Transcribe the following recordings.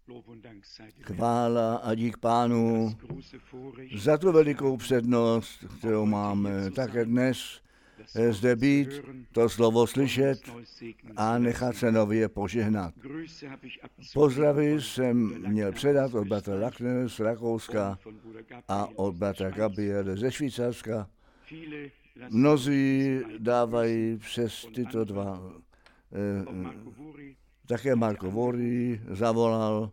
Chvála a dík Pánu za tu velikou přednost, kterou máme také dnes zde být, to slovo slyšet a nechat se nově požehnat. Pozdravy jsem měl předat od bratra Lachner z Rakouska a od bratra Gabriele ze Švýcarska. Mnozí dávají přes tyto dva. Také Marko Vori zavolal.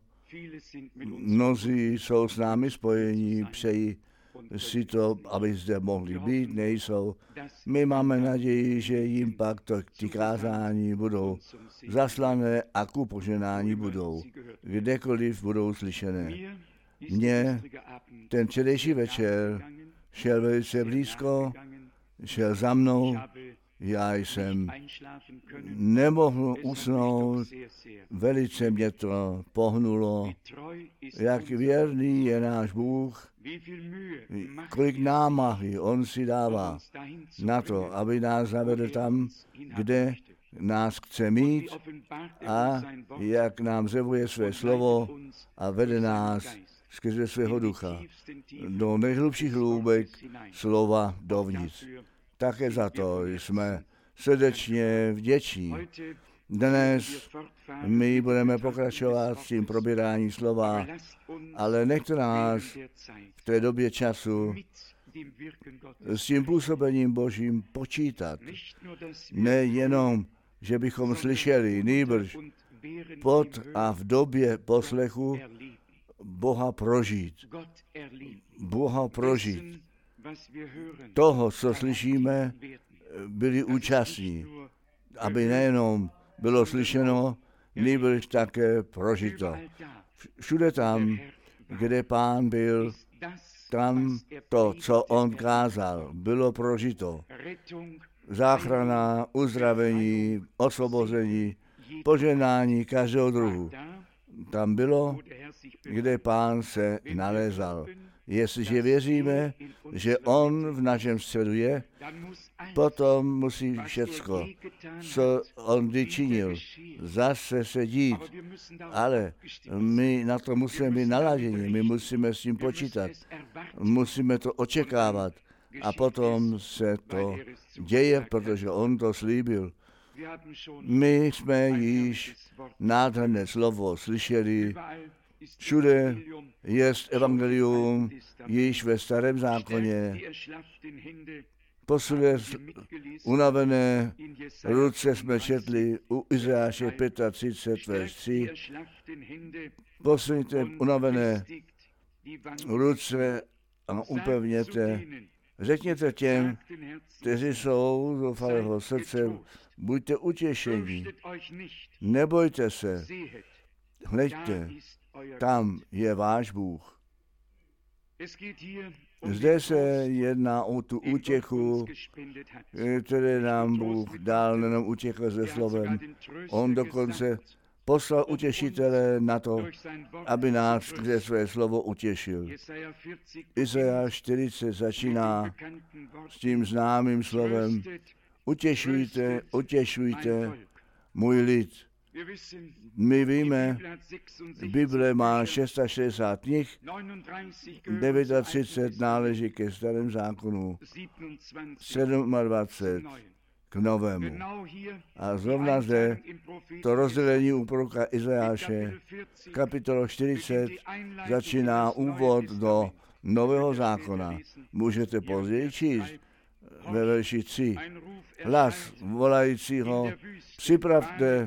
Mnozí jsou s námi spojení, přejí si to, aby zde mohli být, nejsou. My máme naději, že jim pak ty kázání budou zaslané a ku poženání budou, kdekoliv budou slyšené. Mně ten včerejší večer šel velice blízko, šel za mnou, já jsem nemohl usnout, velice mě to pohnulo, jak věrný je náš Bůh, kolik námahy on si dává na to, aby nás zavedl tam, kde nás chce mít a jak nám zjevuje své slovo a vede nás skrze svého ducha do nejhlubších hloubek slova dovnitř. Také za to jsme srdečně vděční. Dnes my budeme pokračovat s tím probíráním slova, ale nechte nás v té době času s tím působením Božím počítat. Nejenom, že bychom slyšeli, nýbrž pod a v době poslechu Boha prožít. Boha prožít. Toho, co slyšíme, byli účastní, aby nejenom bylo slyšeno, nýbrž také prožito. Všude tam, kde Pán byl, tam to, co on kázal, bylo prožito. Záchrana, uzdravení, osvobození, poženání každého druhu. Tam bylo, kde Pán se nalézal. Jestliže věříme, že on v našem středu je, potom musí všecko, co on kdy činil, zase se dít. Ale my na to musíme být naladěni, my musíme s tím počítat, musíme to očekávat a potom se to děje, protože on to slíbil. My jsme již nádherné slovo slyšeli. Všude je evangelium již ve Starém zákoně. Posledně unavené ruce jsme četli u Izajáše 35, verš 3. Posledně unavené ruce a upevněte. Řekněte těm, kteří jsou zoufalého srdce, buďte utěšení, nebojte se, hleďte, tam je váš Bůh. Zde se jedná o tu útěchu, které nám Bůh dal, nejenom útěchu se slovem. On dokonce poslal utěšitele na to, aby nás skrze své slovo utěšil. Izajáš 40 začíná s tím známým slovem: utěšujte, utěšujte můj lid. My víme, Bible má 660 knih, 39 náleží ke Starému zákonu, 27 k Novému. A zrovna zde to rozdělení u proroka Izajáše, kapitola 40, začíná úvod do Nového zákona. Můžete později číst ve verši 3. Hlas volajícího: připravte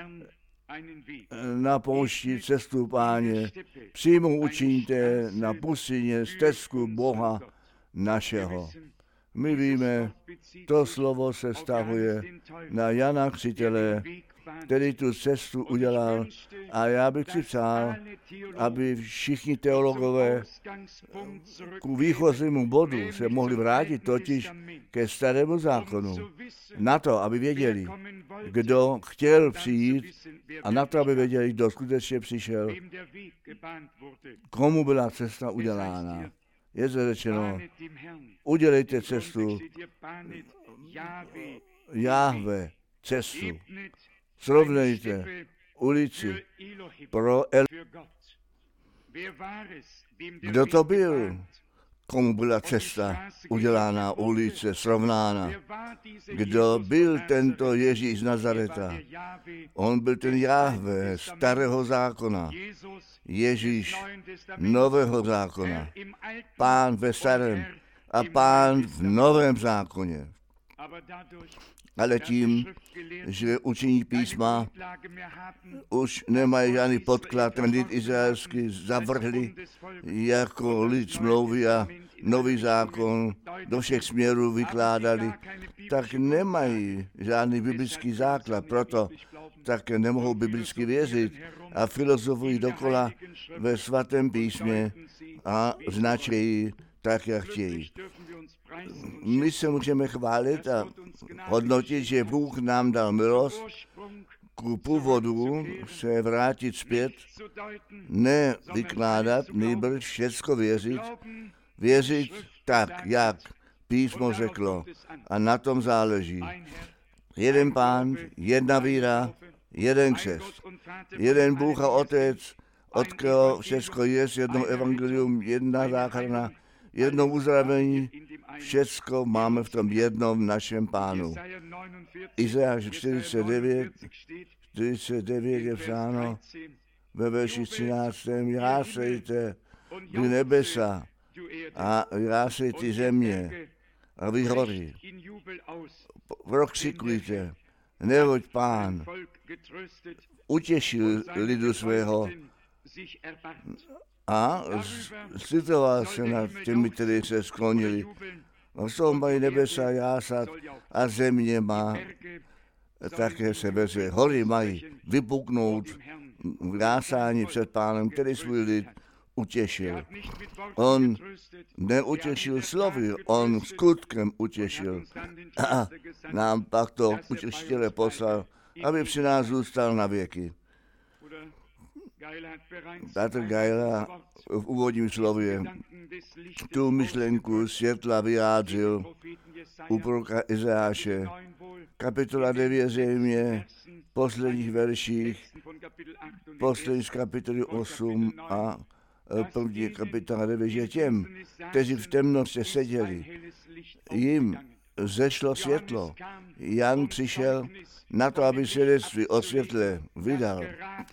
na poušti cestu Páně, přímo učiňte na pustině stezku Boha našeho. My víme, to slovo se vztahuje na Jana Křtitele, který tu cestu udělal, a já bych si přál, aby všichni teologové ku výchozímu bodu se mohli vrátit, totiž ke Starému zákonu, na to, aby věděli, kdo chtěl přijít, a na to, aby věděli, kdo skutečně přišel, komu byla cesta udělána. Je zde řečeno: udělejte cestu Jahve, cestu. Srovnejte, ulici pro Kdo to byl? Komu byla cesta udělána, ulice srovnána? Kdo byl tento Ježíš z Nazareta? On byl ten Jahve starého zákona, Ježíš nového zákona, Pán ve starém a Pán v novém zákoně. Ale tím, že učení písma už nemají žádný podklad, ten lid izraelský zavrhli jako lid smlouvy a nový zákon do všech směrů vykládali, tak nemají žádný biblický základ, proto také nemohou biblicky věřit a filozofují dokola ve svatém písmě a značejí tak, jak chtějí. My se můžeme chválit a hodnotit, že Bůh nám dal milost ku původu se vrátit zpět, ne vykládat, nýbrž všecko věřit tak, jak písmo řeklo a na tom záleží. Jeden Pán, jedna víra, jeden křest, jeden Bůh a Otec, od kterého všecko je, jedno evangelium, jedna záchrana, jedno uzdravení, všecko máme v tom jednom našem Pánu. Izajáš 49 je psáno ve verši 13. Jásejte vy nebesa a jásejte země a vy hory. Prokřikujte, neboť Pán utěšil lidu svého a citoval se nad těmi, kteří se sklonili. A z toho mají nebesa jásat a země má také se veře. Hory mají vypuknout v jásání před Pánem, který svůj lid utěšil. On neutěšil slovy, on skutkem utěšil. A nám pak to utěšitele poslal, aby při nás zůstal na věky. Bratr Geila v úvodním slově tu myšlenku světla vyjádřil u proroka Izajáše. Kapitola 9 zřejmě, posledních verších, poslední z kapitoly 8 a první kapitola 9, že těm, kteří v temnosti seděli, jim zešlo světlo. Jan přišel na to, aby svědectví o světle vydal,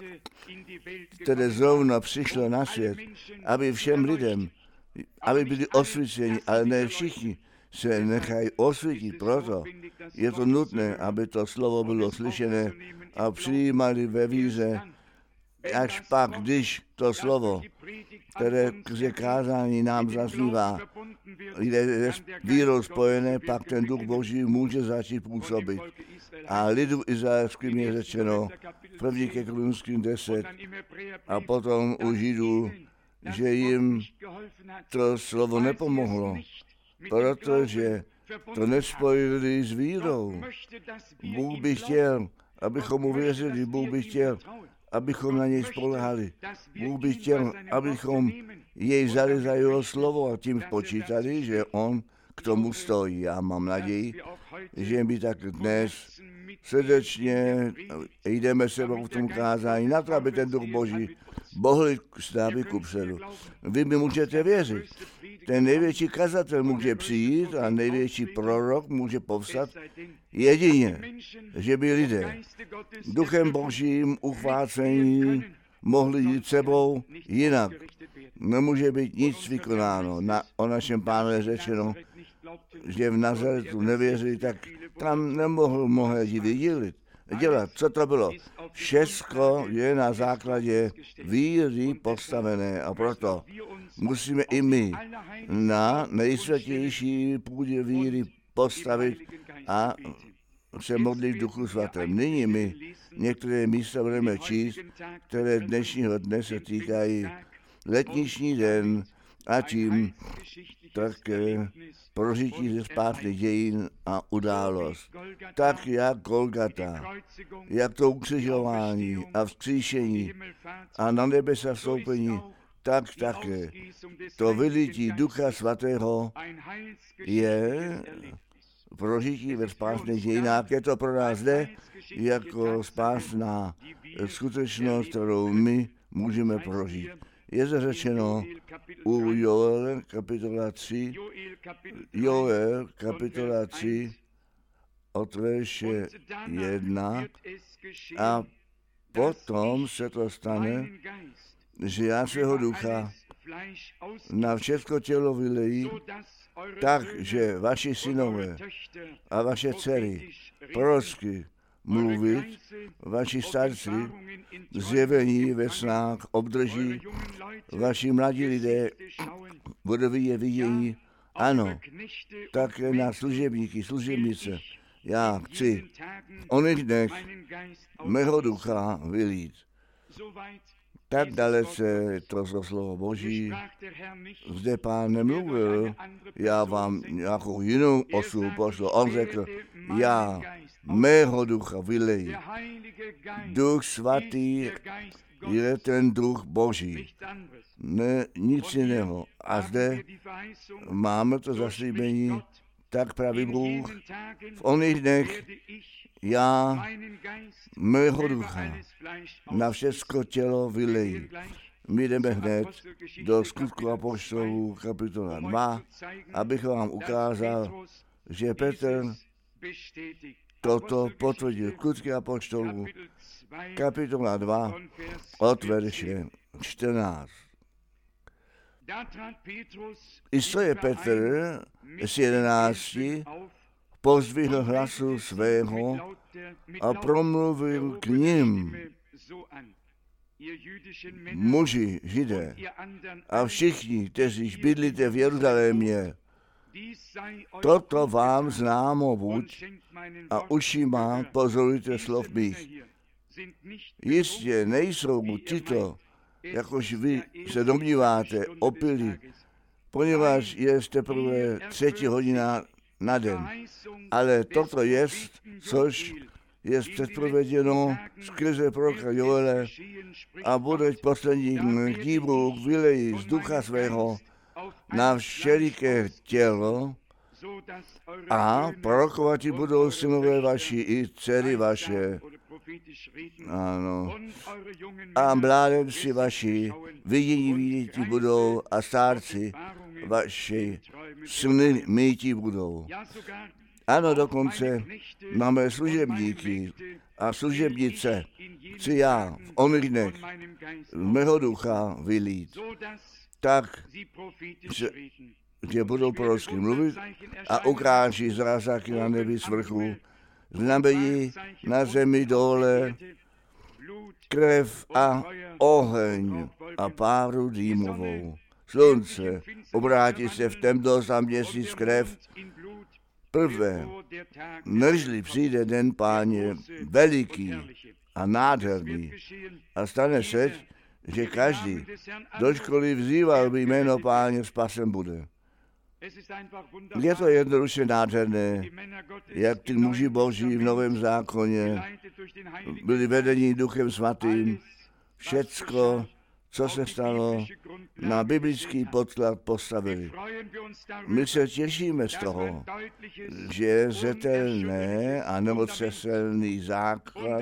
které zrovna přišlo na svět, aby všem lidem, aby byli osvíceni, ale ne všichni se nechají osvítit, proto je to nutné, aby to slovo bylo slyšené a přijímali ve víře, až pak, když to slovo, které k kázání nám zaznívá, je s vírou spojené, pak ten duch Boží může začít působit. A lidu izraelským je řečeno, 1. ke Korinským 10, a potom u Židů, že jim to slovo nepomohlo, protože to nespojili s vírou. Bůh by chtěl, abychom mu věřili, Bůh by chtěl, abychom na něj spolehali. Bůh by chtěl, abychom jej vzali za jeho slovo a tím spočítali, že on k tomu stojí. Já mám naději, že my tak dnes srdečně jdeme sebou v tom kázání na to, aby ten duch Boží mohl staví kupředu. Vy mi můžete věřit. Ten největší kazatel může přijít a největší prorok může povstat jedině, že by lidé duchem Božím uchvácení mohli jít sebou jinak. Nemůže být nic vykonáno. O našem Pánu je řečeno, že v Nazaretu nevěří, tak tam nemohl mnohé divy dělat. Co to bylo? Všecko je na základě víry postavené a proto musíme i my na nejsvětější půdě víry postavit a se modlit v Duchu Svatém. Nyní my některé místa budeme číst, které dnešního dne se týkají letniční den a tím také prožití ze zpátky dějin a událost. Tak jak Golgata, jak to ukřižování a vzkříšení a na nebesa vstoupení, tak také to vylití Ducha Svatého je prožití ve spásných dějinách. Je to pro nás zde jako spásná skutečnost, kterou my můžeme prožít. Je zde řečeno u Joel kapitola 3, od verše 1, a potom se to stane, že já svého ducha na všechno tělo vylejí, tak, že vaši synové a vaše dcery prorocky mluvit, vaši starci zjevení ve snách obdrží, vaši mladí lidé budou vidět vidění, ano, také na služebníky, služebnice. Já chci v oných dnech mého ducha vylít. Tak dalece to slovo Boží. Zde Pán nemluvil, já vám nějakou jinou osobu pošlu. On řekl, já mého ducha vyleji. Duch svatý je ten duch Boží. Ne, nic jiného. A zde máme to zaslíbení, tak praví Bůh, v oných dnech já mého ducha na všechno tělo vylejí. My jdeme hned do Skutku apoštolů kapitola 2, abych vám ukázal, že Petr toto potvrdil. Skutky apoštolů kapitola 2 od verše 14. I stoje Petr z 11 pozdvihl hlasu svého a promluvil k ním. Muži, Židé a všichni, kteří bydlíte v Jeruzalémě, toto vám známo buď a ušima pozorujte slov mých. Jistě nejsou tito, jakož vy se domníváte, opili, poněvadž je teprve 3. hodina na den. Ale toto jest, což je předpověděno skrze proroka Joele, a bude v posledních dní Bůh vylejí z ducha svého na všeliké tělo, a prorokovati budou synové vaši i dcery vaše. Ano. A mládenci vaši vidění viděti budou a starci vaši sny míti budou. Ano, dokonce máme služebníky a služebnice. Chci já v oných dnech z mého ducha vylít, tak, že budou prorocky mluvit a ukáží zázraky na nebi svrchu, znamení na zemi dole, krev a oheň a páru dýmovou. Slunce obrátí se v temnost a měsíc krev. Prvé, nežli přijde den Páně veliký a nádherný, a stane se, že každý, dočkoliv vzýval by jméno Páně, spasen bude. Je to jednoduše nádherné, jak ty muži Boží v Novém zákoně byli vedeni Duchem Svatým. Všecko, co se stalo, na biblický podklad postavili. My se těšíme z toho, že je zřetelné a neotřeselný základ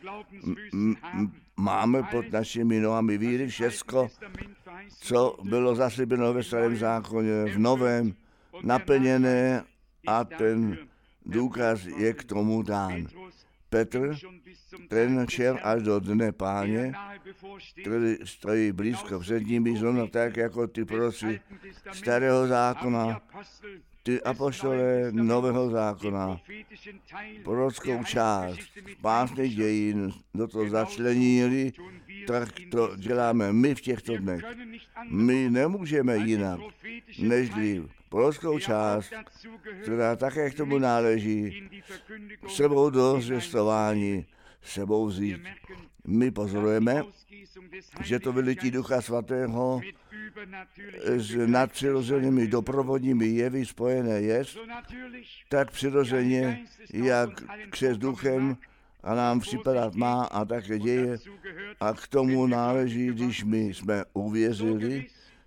máme pod našimi nohami víry. Všecko, co bylo zaslíbeno ve Starém zákoně, v Novém naplněné, a ten důkaz je k tomu dán. Petr, ten šel až do dne Páně, který stojí blízko před nimi, zrovna tak jako ty proroci Starého zákona, ty apoštolé Nového zákona, prorockou část spásných dějin do toho začlenili, tak to děláme my v těchto dnech. My nemůžeme jinak, nežli prorockou část, která také k tomu náleží, sebou do zvěstování, sebou vzít. My pozorujeme, že to vylití Ducha Svatého s nadpřirozenými doprovodními jevy spojené je, tak přirozeně, jak křest duchem a nám připadat má a také děje, a k tomu náleží, když my jsme uvěřili,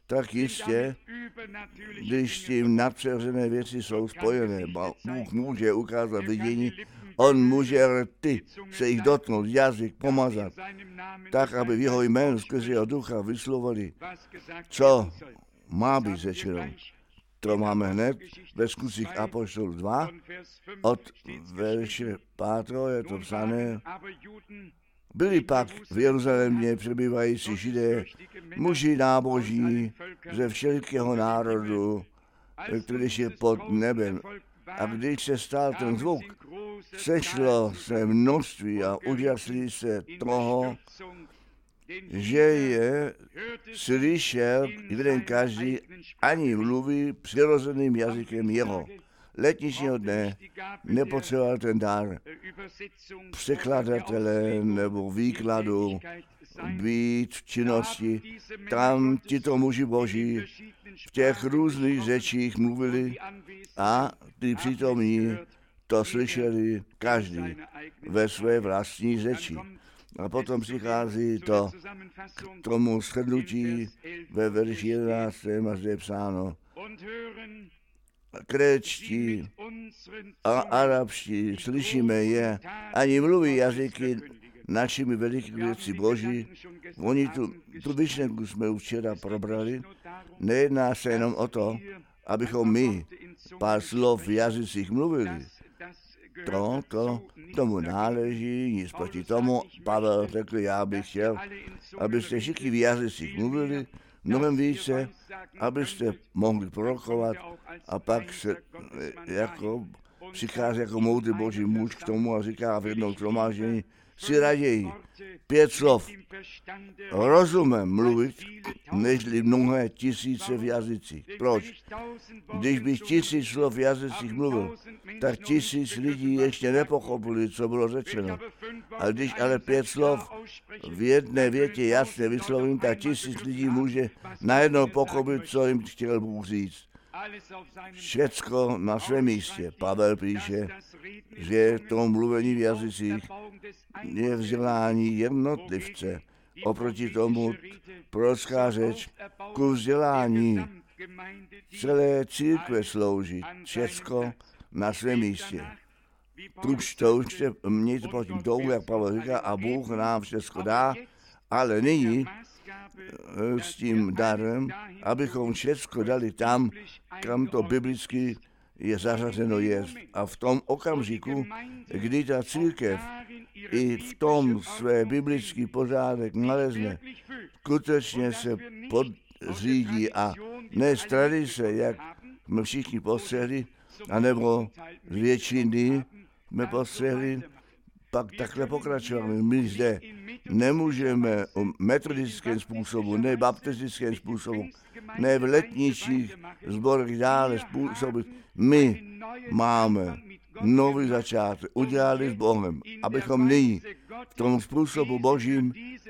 tak jistě, když s tím nadpřirozené věci jsou spojené, Bůh může ukázat vidění, on může rty se jich dotknout, jazyk pomazat, tak, aby v jeho jménu skrze jeho ducha vyslovili, co má být řečeno. To máme hned ve Skutcích apoštolů 2, od verše 5. je to psané. Byli pak v Jeruzalémě přebývající Židé, muži náboží ze všelikého národu, který je pod nebem. A když se stal ten zvuk, sešlo se množství a úžasli se toho, že je slyšel jeden každý, ani mluví přirozeným jazykem jeho. Letničního dne nepotřeboval ten dar překladatele nebo výkladu být v činnosti. Tam tito muži boží v těch různých řečích mluvili a ty přítomní to slyšeli každý ve své vlastní řeči. A potom přichází to k tomu shrnutí ve verši 11. a zde je psáno: Kréčtí a arabští slyšíme je, ani mluví jazyky našimi velikosti boží. Oni tu myšlenku jsme už včera probrali. Nejedná se jenom o to, abychom my pár slov v jazycích mluvili. Tomu náleží, nic proti tomu. Pavel řekl, já bych chtěl, abyste všichni v jazycích mluvili, mnohem více, abyste mohli prorokovat a pak se přichází jako moudrý boží muž k tomu a říká v jednom shromáždění, si raději 5 slov rozumem mluvit, nežli mnohé tisíce v jazycích. Proč? Když bych 1000 slov v jazycích mluvil, tak 1000 lidí ještě nepochopili, co bylo řečeno. A když ale 5 slov v jedné větě jasně vyslovím, tak 1000 lidí může najednou pochopit, co jim chtěl Bůh říct. Všecko na svém místě. Pavel píše, že to mluvení v jazycích je vzdělání jednotlivce. Oproti tomu prorocká řeč ku vzdělání celé církve slouží. Všecko na svém místě. To už mějte pod tím touhu, jak Pavel říká, a Bůh nám všecko dá, ale nyní s tím darem, abychom všecko dali tam, kam to biblicky je zařazeno jest. A v tom okamžiku, kdy ta církev i v tom své biblický pořádek nalezne, skutečně se podřídí a ne z tradice, jak jsme všichni postřehli, anebo z většiny jsme postřehli, pak takhle pokračovali. My zde nemůžeme metodickým způsobu, ne baptistickým způsobu, ne v letničích sborech dále způsobit. My máme nový začátek, udělali s Bohem, abychom nyní v tom způsobu božím,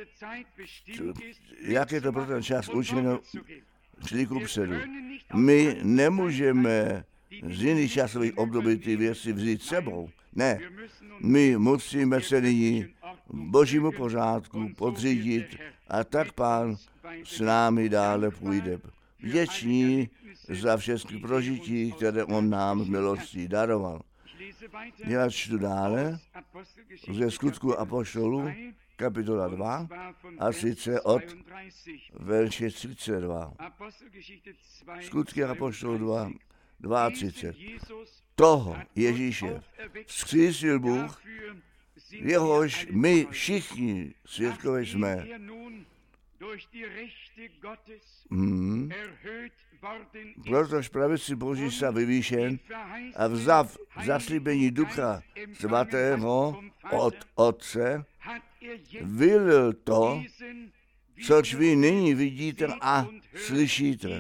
jak je to pro ten čas učeno, šli kupředu. My nemůžeme z jiných časových období ty věci vzít sebou. Ne, my musíme se nyní božímu pořádku podřídit a tak Pán s námi dále půjde. Vděční za všechny prožití, které on nám z milostí daroval. Já čtu dále ze Skutku apoštolů, kapitola 2, a sice od verše 32. Skutky apoštolů 2, 32. Toho Ježíše vzkřísil Bůh, jehož my všichni svědkové jsme. Protož pravici Boží se vyvýšen a vzav zaslíbení Ducha Svatého od Otce, vylil to, což vy nyní vidíte a slyšíte.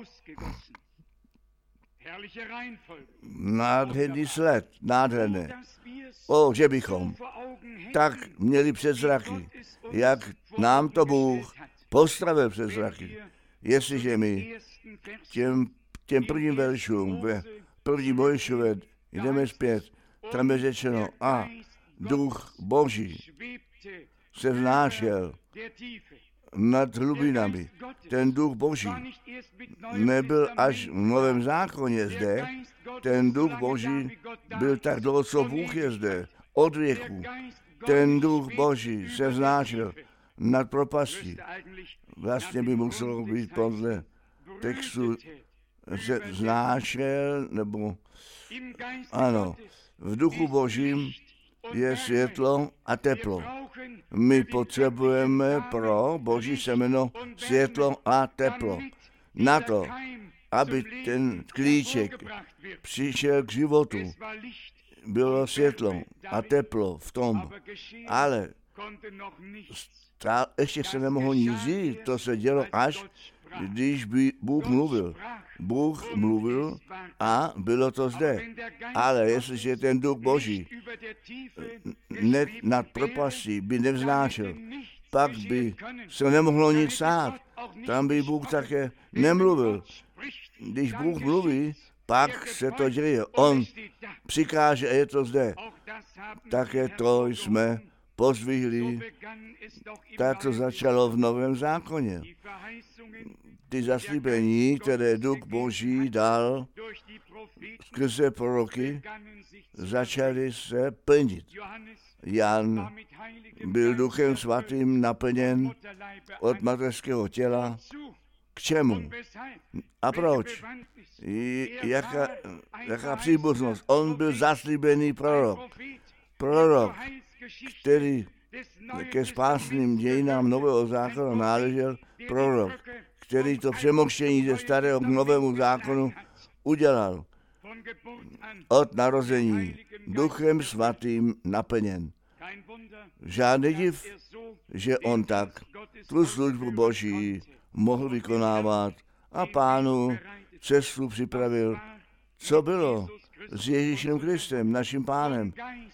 Nádherný sled, nádherné. Že bychom tak měli před zraky, jak nám to Bůh postavil před zraky. Jestliže my těm prvním veršům ve první Mojžíšové jdeme zpět, tam je řečeno, a duch Boží se vznášel nad hlubinami. Ten duch Boží nebyl až v Novém zákoně zde, ten duch Boží byl tak dlouho, co Bůh je zde, od věku. Ten duch Boží se vznášel nad propastí. Vlastně by muselo být podle textu se vznášel, nebo ano, v duchu Božím je světlo a teplo. My potřebujeme pro Boží semeno světlo a teplo. Na to, aby ten klíček přišel k životu, bylo světlo a teplo v tom, ale ještě se nemohlo nic říct, to se dělo až, když by Bůh mluvil. Bůh mluvil a bylo to zde. Ale jestliže ten duch Boží nad propastí by nevznášel, pak by se nemohlo nic stát. Tam by Bůh také nemluvil. Když Bůh mluví, pak se to děje. On přikáže a je to zde. Také to jsme pozdvihli, tak to začalo v Novém zákoně. Ty zaslíbení, které Duch Boží dal skrze proroky, začaly se plnit. Jan byl Duchem Svatým naplněn od mateřského těla. K čemu? A proč? Jaká příbuznost? On byl zaslíbený prorok, který ke spásným dějinám Nového zákona náležel, prorok, který to přemoštění ze starého k Novému zákonu udělal. Od narození Duchem Svatým naplněn. Žádný div, že on tak tu službu Boží mohl vykonávat a Pánu cestu připravil. Co bylo s Ježíšem Kristem, naším Pánem?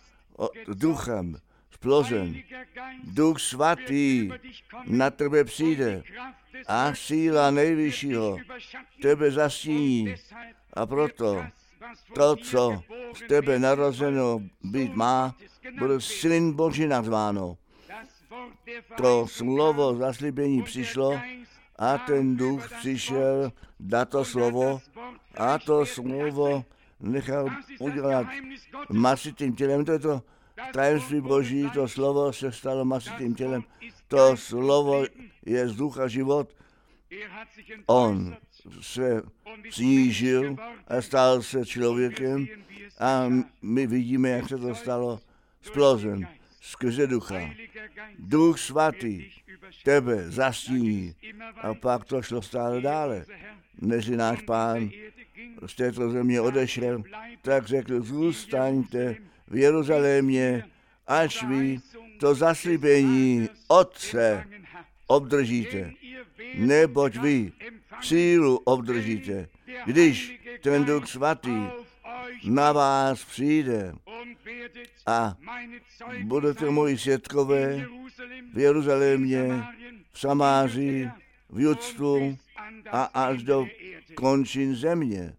Duchem splozen. Duch Svatý na tebe přijde a síla nejvyššího tebe zastíní. A proto to, co z tebe narozeno být má, bude Syn Boží nazváno. To slovo zaslíbení přišlo a ten duch přišel dát to slovo a to slovo nechal udělat masitým tělem. To je to tajemství Boží, to slovo se stalo masitým tělem. To slovo je vzduch a život. On se snížil a stal se člověkem a my vidíme, jak se to stalo splozen skrze ducha. Duch Svatý tebe zastíní a pak to šlo stále dále. Než náš Pán z této země odešel, tak řekl, zůstaňte v Jeruzalémě, až vy to zaslíbení Otce obdržíte. Neboť vy sílu obdržíte, když ten Duch Svatý na vás přijde a budete moji svědkové v Jeruzalémě, v Samářii, v Judsku a až do končin země.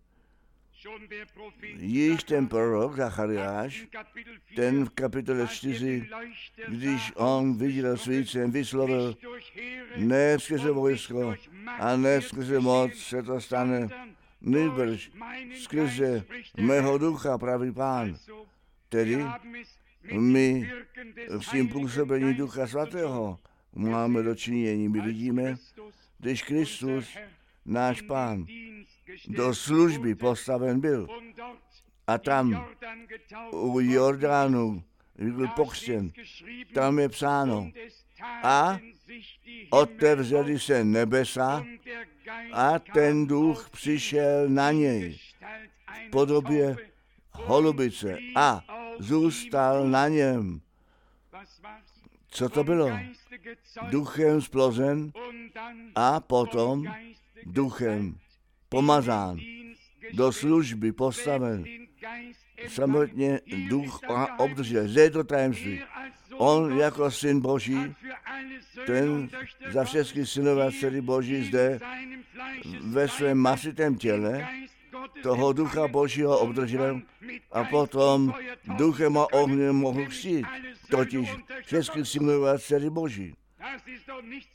Již ten prorok Zachariáš, ten v kapitole 4, když on viděl svícen, vyslovil, ne skrze vojsko a ne skrze moc se to stane, nýbrž skrze mého ducha, pravý Pán. Tedy my s tím působení Ducha Svatého máme dočinění. My vidíme, když Kristus, náš Pán, do služby postaven byl a tam u Jordánu byl pokřtěn, tam je psáno a otevřeli se nebesa a ten duch přišel na něj v podobě holubice a zůstal na něm. Co to bylo? Duchem splozen a potom duchem pomazán, do služby postaven. Samotně duch obdržel. Zde je to tajemství. On jako Syn Boží, ten za všechny synové a dcery Boží zde ve svém masitém těle toho Ducha Božího obdržel a potom duchem a ohněm mohl křtít, totiž všechny synové a dcery Boží.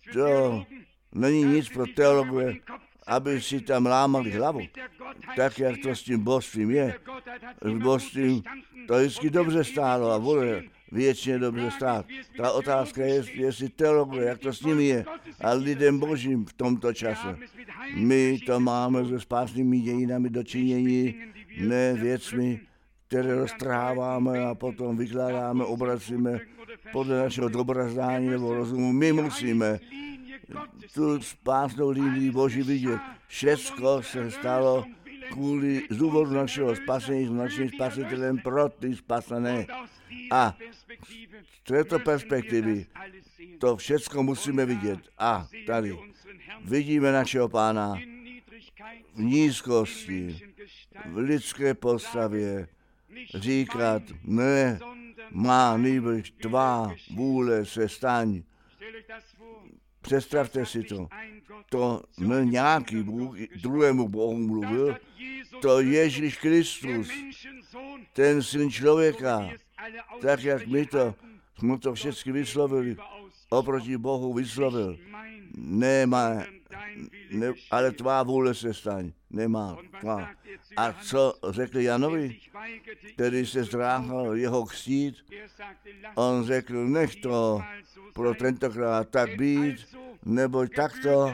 To není nic pro teologie, aby si tam lámali hlavu. Tak, jak to s tím božstvím je. S božstvím to vždycky dobře stálo a bude věčně dobře stát. Ta otázka je, jestli teologie, jak to s nimi je a lidem božím v tomto čase. My to máme se spásnými dějinami dočinění, ne věcmi, které roztrháváme a potom vykládáme, obracíme podle našeho dobrozdání nebo rozumu. My musíme tu spásnou linii Boží vidět. Všecko se stalo kvůli z důvodu našeho spasení s naším spasitelem pro ty spasené. A z této perspektivy to všecko musíme vidět. A tady vidíme našeho Pána v nízkosti, v lidské postavě, říkat, ne, má nýbrž tvá vůle se staň. Představte si to. To ne nějaký Bůh druhému Bohu mluvil, to Ježíš Kristus, ten syn člověka, tak jak jsme to všechny vyslovili, oproti Bohu vyslovil. Nemá, ale tvá vůle se staň. Nemá tvá. A co řekl Janovi, který se zdráhal jeho křtít? On řekl, nech to pro tentokrát tak být, neboť takto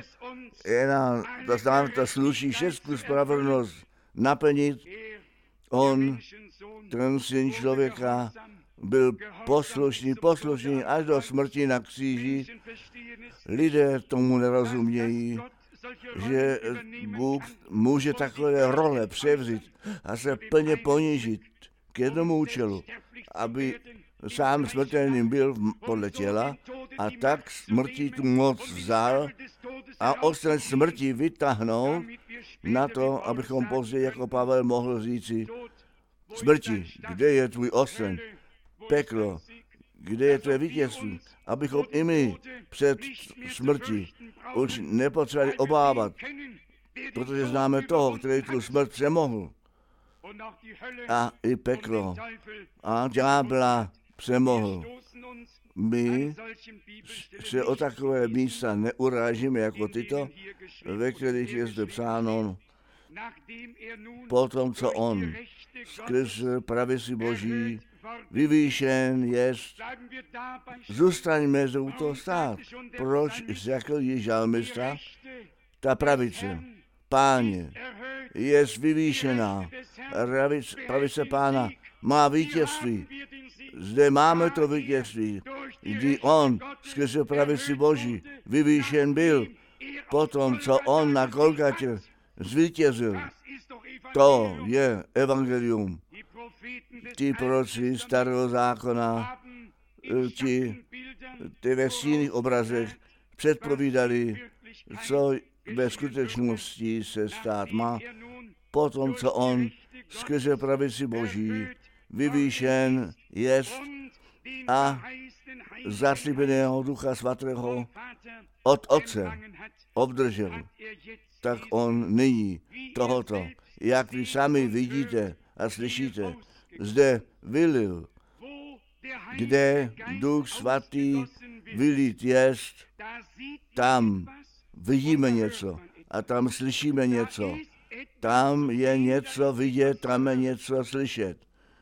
to sluší všechnu spravedlnost naplnit. On, ten syn člověka, byl poslušný až do smrti na kříži. Lidé tomu nerozumějí, že Bůh může takové role převzít a se plně ponížit k jednomu účelu, aby sám smrtelným byl podle těla a tak smrti tu moc vzal a ostren smrti vytáhnout na to, abychom později jako Pavel mohl říci, smrti, kde je tvůj ostren? Peklo, kde je tvé vítězství? Abychom i my před smrtí už nepotřebovali obávat, protože známe toho, který tu smrt přemohl. A i peklo a ďábla přemohl. My se o takové místa neurážíme jako tyto, ve kterých je zde psáno, po tom, co on skrze pravici Boží vyvýšen jest, zůstaňme u toho stát. Proč řekl již žalmista? Ta pravice, Páně, je vyvýšená. Pravice Pána má vítězství. Zde máme to vítězství, kdy on skrze pravici Boží vyvýšen byl, potom, co on na Golgatě zvítězil. To je evangelium. Ti proroci starého zákona, ty ve stíných obrazech předpovídali, co ve skutečnosti se stát má, potom, co on skrze pravici Boží vyvýšen jest a zaslíbeného Ducha Svatého od Otce obdržel, tak on nyní tohoto, jak vy sami vidíte a slyšíte, zde vylil, kde Duch Svatý vylít jest, tam vidíme něco a tam slyšíme něco. Tam je něco vidět, tam je něco slyšet.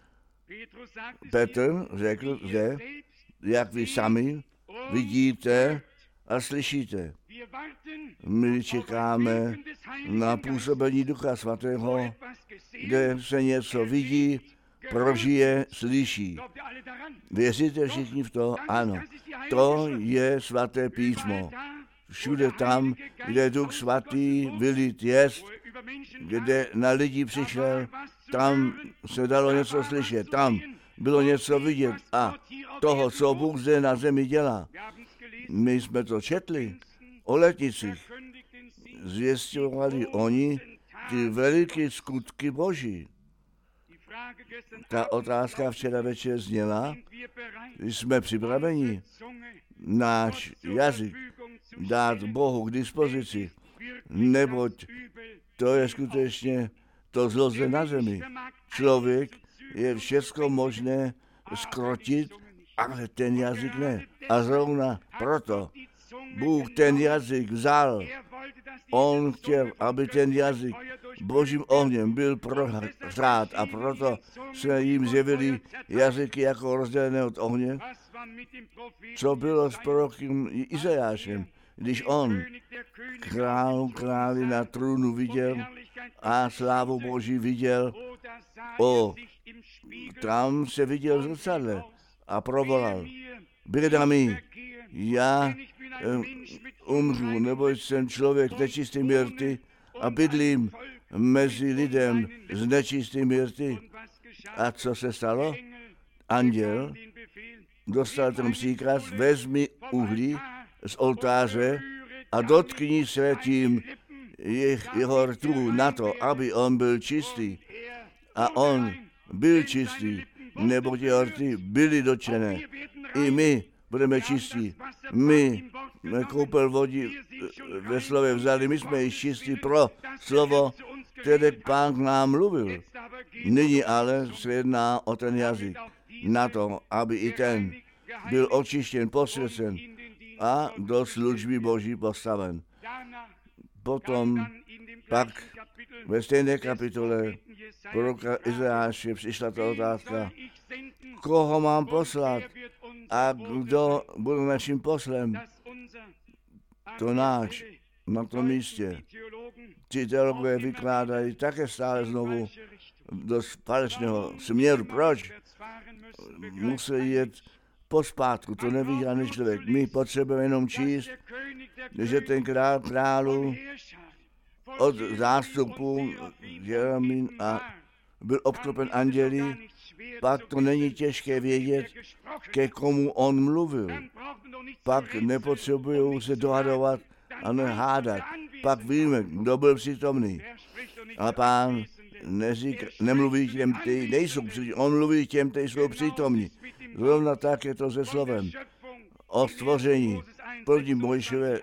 Petr řekl, že jak vy sami vidíte a slyšíte. My čekáme na působení Ducha Svatého, kde se něco vidí, prožije, slyší. Věříte všichni v to? Ano. To je svaté písmo. Všude tam, kde Duch Svatý vylít jest, kde na lidi přišel, tam se dalo něco slyšet, tam bylo něco vidět a toho, co Bůh zde na zemi dělá. My jsme to četli o letnicích. Zvěstovali oni ty veliké skutky Boží. Ta otázka včera večer zněla, jsme připraveni náš jazyk dát Bohu k dispozici, neboť to je skutečně to zlo zde na zemi. Člověk je všecko možné zkrotit, ale ten jazyk ne. A zrovna proto Bůh ten jazyk vzal. On chtěl, aby ten jazyk božím ohněm byl prohřát a proto se jim zjevily jazyky jako rozdělené od ohně, co bylo s prorokem Izajášem, když on králi na trůnu viděl a slávu Boží viděl, tam se viděl v zrcadle a provolal: běda mi, já umřu, neboť jsem člověk nečistý rty a bydlím mezi lidem s nečistými rty. A co se stalo? Anděl dostal ten příkaz: vezmi uhlí z oltáře a dotkni se tím jeho rtů na to, aby on byl čistý. A on byl čistý, neboť jeho rty byly dotčené. I my budeme čistí. My jsme koupel vodí ve slově vzali, my jsme již čistí pro slovo, které Pán k nám mluvil. Nyní ale se jedná o ten jazyk, na to, aby i ten byl očištěn, posvěcen a do služby Boží postaven. Potom pak ve stejné kapitole proroka Izajáše přišla ta otázka: koho mám poslat a kdo bude naším poslem? To náš na tom místě. Ti teologové vykládají také stále znovu do falešného směru. Proč? Musí jet pospátku, to neví žádný člověk. My potřebujeme jenom číst, že ten králu od zástupu Jeremín a byl obklopen anděli, pak to není těžké vědět, ke komu on mluvil. Pak nepotřebují se dohadovat a nehádat. Pak víme, kdo byl přítomný. A Pán nemluví těm, kteří nejsou přítomní. On mluví těm, kteří jsou přítomní. Zrovna tak je to se slovem o stvoření. První Mojžíšové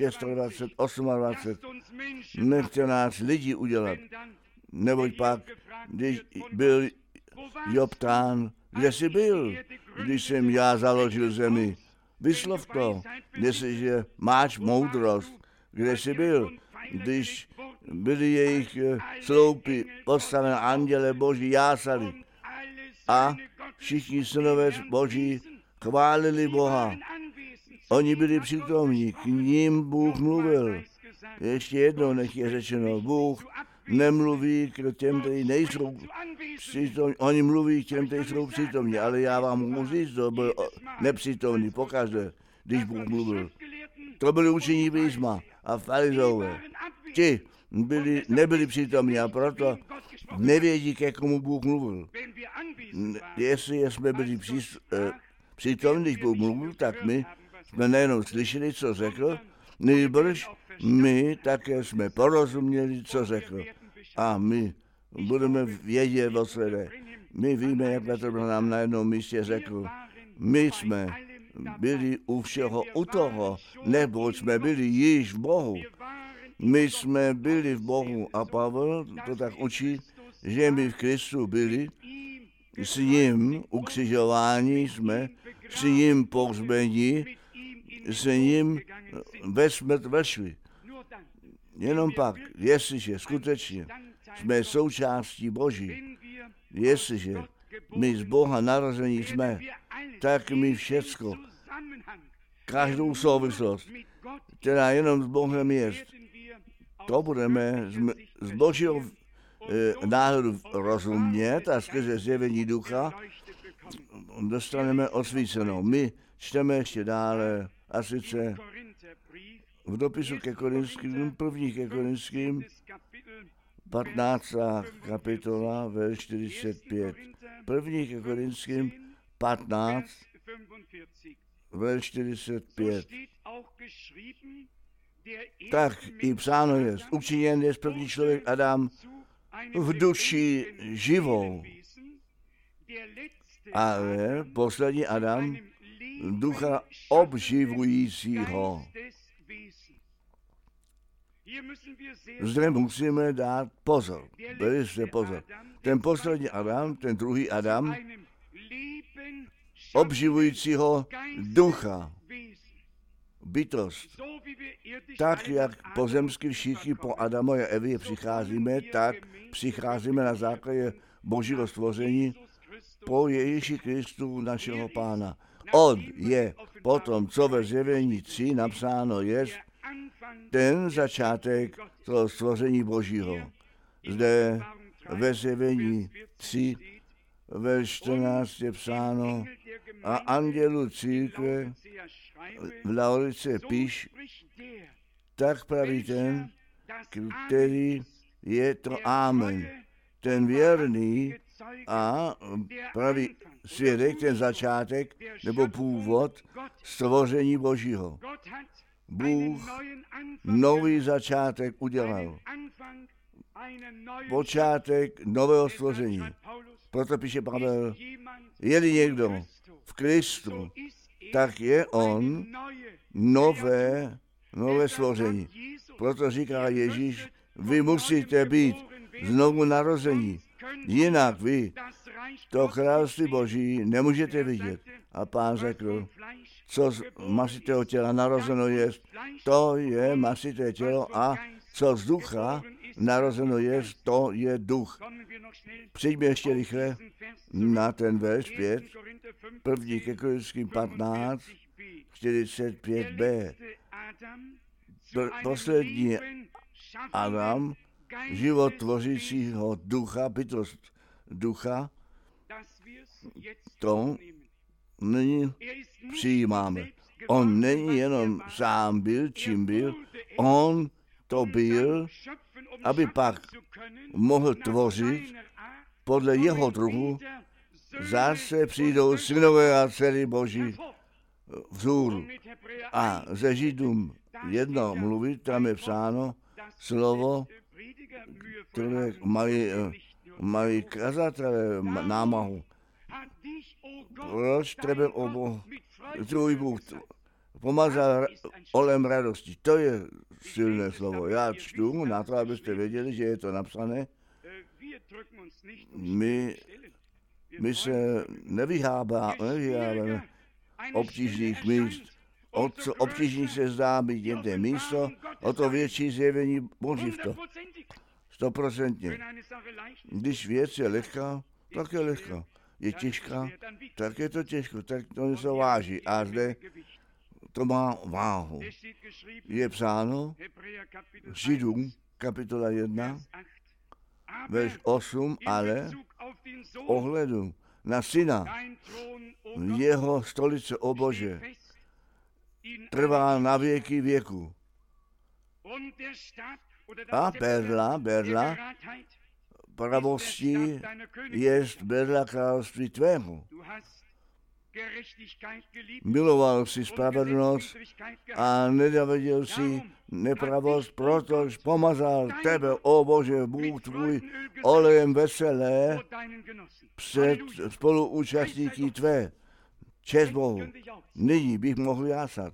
28. Nechce nás lidi udělat. Neboť pak, když byl Job ptán, kde jsi byl, když jsem já založil zemi? Vyslov to, jestliže máš moudrost, kde jsi byl, když byly jejich sloupy postavené, anděle Boží jásali a všichni synové Boží chválili Boha. Oni byli přítomní, k ním Bůh mluvil. Ještě jednou nech je řečeno, Bůh nemluví k těm, kteří nejsou přítomní, oni mluví k těm, kteří jsou přítomní, ale já vám můžu říct, to byl nepřítomný pokaždé, když Bůh mluvil. To byli učení písma a farizové. Ti nebyli přítomní a proto nevědí, ke komu Bůh mluvil. Jestli jsme byli přítomní, když Bůh mluvil, tak my jsme nejenom slyšeli, co řekl, nýbrž my také jsme porozuměli, co řekl. A my budeme vědět o své. My víme, jak Petr nám na jednom místě řekl. My jsme byli u všeho u toho, neboť jsme byli již v Bohu. My jsme byli v Bohu a Pavel to tak učí, že my v Kristu byli, s ním ukřižování jsme, s ním pohřbení, s ním ve smrt vešli. Jenom pak, jestliže skutečně jsme součástí Boží, jestliže my z Boha narození jsme, tak my všecko, každou souvislost, která jenom s Bohem je, to budeme z Božího náhledu rozumět a skrze zjevení ducha dostaneme osvícenou. My čteme ještě dále a sice v dopisu ke Korinským, první ke Korinským, 15. kapitola, verš 45. První ke Korinským, 15, verš 45. Tak i psáno je, učiněn je první člověk Adam v duši živou, ale poslední Adam ducha obživujícího. Zde musíme dát pozor, velice pozor. Ten poslední Adam, ten druhý Adam, obživujícího ducha, bytost. Tak, jak pozemsky všichni po Adamovi a Evě přicházíme, tak přicházíme na základě Božího stvoření po Ježíši Kristu, našeho Pána. On je potom, co ve Zjevení 3 napsáno je, ten začátek toho stvoření Božího. Zde ve Zjevení 3 ve 14 je psáno a andělu církve v Laodice píš, tak praví ten, který je to Amen, ten věrný a pravý svědek, ten začátek nebo původ stvoření Božího. Bůh nový začátek udělal. Počátek nového stvoření. Proto píše Pavel, je-li někdo v Kristu, tak je on nové stvoření. Proto říká Ježíš, vy musíte být znovu narození. Jinak vy to království Boží nemůžete vidět. A Pán řekl, co z masitého těla narozeno je, to je masité tělo a co z ducha narozeno je, to je duch. Přijďme ještě rychle na ten verš 5, 1. ke Korinským 15, 45b. Poslední Adam, život tvořícího ducha, bytost ducha, to nyní přijímáme. On není jenom sám byl, čím byl, on to byl, aby pak mohl tvořit podle jeho druhu. Zase přijdou synové a dcery Boží vzhůru. A ze Židům 1 mluvit, tam je psáno slovo, které mají kazatelé námahu. Proč tebe tvůj Bůh pomazal olem radosti? To je silné slovo. Já čtu na to, abyste věděli, že je to napsané. My se nevyhábáme obtížných míst. O co obtížný se zdá být jedné místo, o to větší zjevení Boží v to. 100%. Když věc je lehká, tak je lehká. Je těžká, tak je to těžko, tak to něco váží. A zde to má váhu. Je psáno Židům, kapitola 1, verš 8, ale ohledu na syna, jeho stolice, o Bože, trvá na věky věku. A berla pravostí jest berla království tvého. Miloval si spravedlnost a nenaviděl si nepravost, protože pomazal tebe, o Bože, Bůh tvůj, olejem veselé před spoluúčastníky tvé. Čest Bohu. Nyní bych mohl jásat.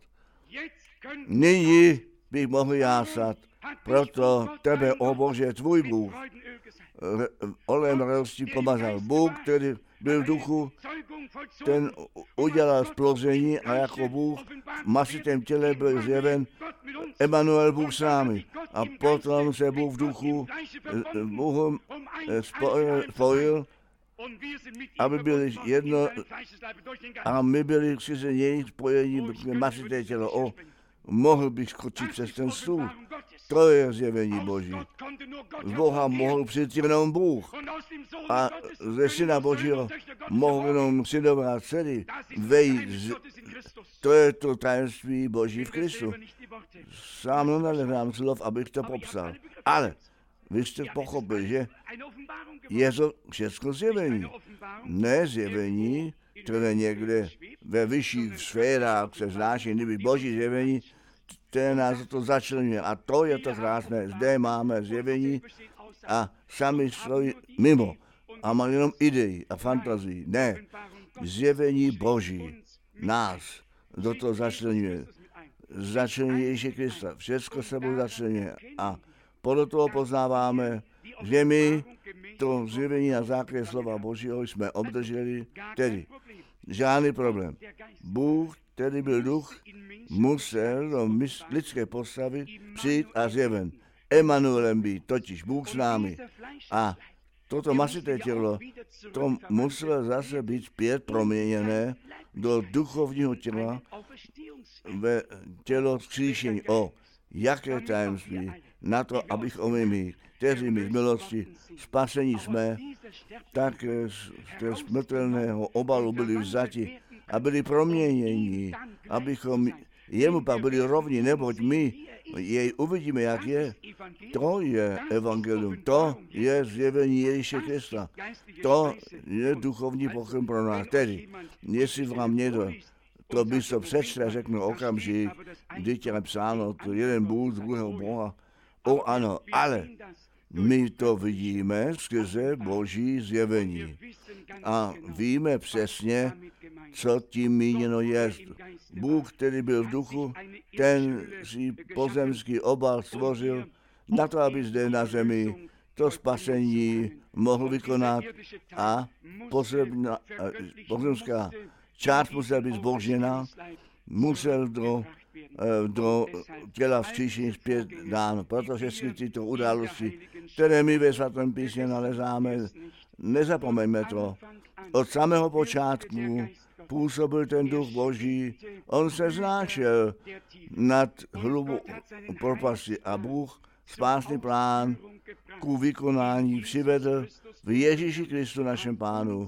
Proto tebe, o Bože, tvůj Bůh, olejem radosti pomazal. Bůh, který byl v duchu, ten udělal splození a jako Bůh v masitém těle byl zjeven Emanuel, Bůh s námi. A potom se Bůh v duchu Bohem spojil, aby byli jedno a my byli skrze něj spojení masité tělo. Mohl bych skočit přes ten stůl. To je zjevení Boží. Z Boha mohl přijít jenom Bůh. A ze Syna Božího mohl jenom synové a dcery vejít. To je to tajemství Boží v Kristu. Sám nenalezám slov, abych to popsal. Ale vy jste pochopili, že je to všechno zjevení. Ne zjevení, které někde ve vyšších sférách se znáší, kdyby Boží zjevení, které nás to začlenuje. A to je to krásné. Zde máme zjevení a sami stojí mimo. A má jenom idei a fantazii. Ne. Zjevení Boží nás do toho začlenuje. Začlenuje Ježíše Krista. Všechno sebou začlenuje. A podle toho poznáváme, že my to zjevení na základě slova Božího jsme obdrželi, tedy žádný problém. Bůh který byl duch, musel do lidské postavy přijít a zjeven. Emanuelem být, totiž Bůh s námi. A toto masité tělo, to muselo zase být zpět proměněné do duchovního těla ve tělo vzkříšení. O, jaké tajemství na to, abychom my, kteří my z milosti spasení jsme, tak z té smrtelného obalu byli vzati a byli proměněni, abychom jemu pak byli rovni, neboť my jej uvidíme, jak je. To je evangelium, to je zjevení Ježíše Krista, to je duchovní pokrm pro nás. Tedy, jestli vám někdo to by se přečte, řeknu okamžik, když je napsáno, to jeden Bůh, druhého Boha. O ano, ale my to vidíme skrze Boží zjevení. A víme přesně, co tím míněno je. Bůh, který byl v duchu, ten si pozemský obal stvořil na to, aby zde na zemi to spasení mohl vykonat a pozemská část musela být zbožněna, musel do těla vzkříšení zpět dáno, protože si tyto události, které my ve svatém písmě nalezáme, nezapomeňme to. Od samého počátku působil ten duch Boží, on se znášel nad hlubokou propastí a Bůh spásný plán ku vykonání přivedl v Ježíši Kristu našem Pánu.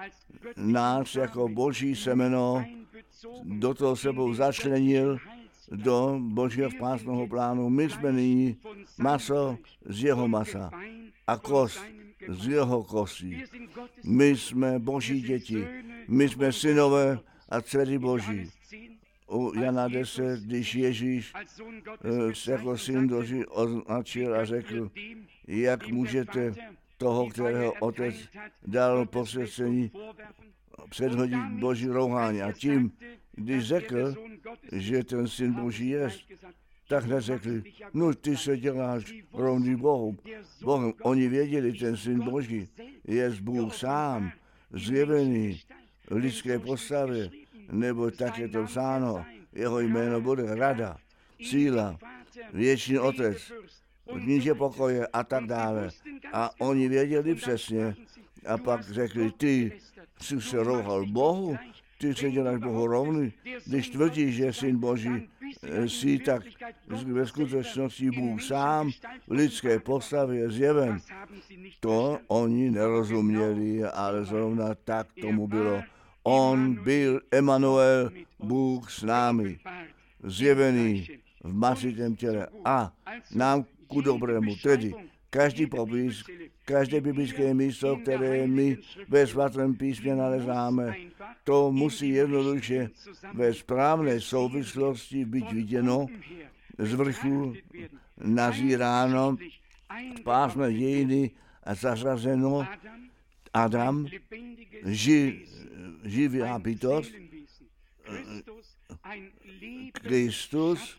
Nás jako Boží semeno do toho sebou začlenil do Božího spásného plánu. My jsme nyní maso z jeho masa a kost z jeho kostí. My jsme Boží děti, my jsme synové a dcery Boží. U Jana 10, když Ježíš jako syn Boží označil a řekl, jak můžete toho, kterého otec dal posvěcení, předhodit Boží rouhání. A tím, když řekl, že ten syn Boží je, tak neřekli, no ty se děláš rovný Bohem. Oni věděli, ten syn Boží je Bůh sám, zjevený v lidské postavě, nebo tak je to psáno, jeho jméno bude rada, síla, věčný otec, kníže pokoje a tak dále. A oni věděli přesně a pak řekli, ty jsi se rouhal Bohu, ty se děláš Bohu rovný, když tvrdíš, že syn Boží jsi, tak ve skutečnosti Bůh sám v lidské postavě je zjeven. To oni nerozuměli, ale zrovna tak tomu bylo. On byl Emanuel, Bůh s námi, zjevený v masitém těle a nám ku dobrému. Tedy každý popis, každé biblické místo, které my ve svatém písmě nalezáme, to musí jednoduše ve správné souvislosti být viděno, z vrchu nazíráno, spásné dějiny a zařazeno Adam, živá bytost, Kristus,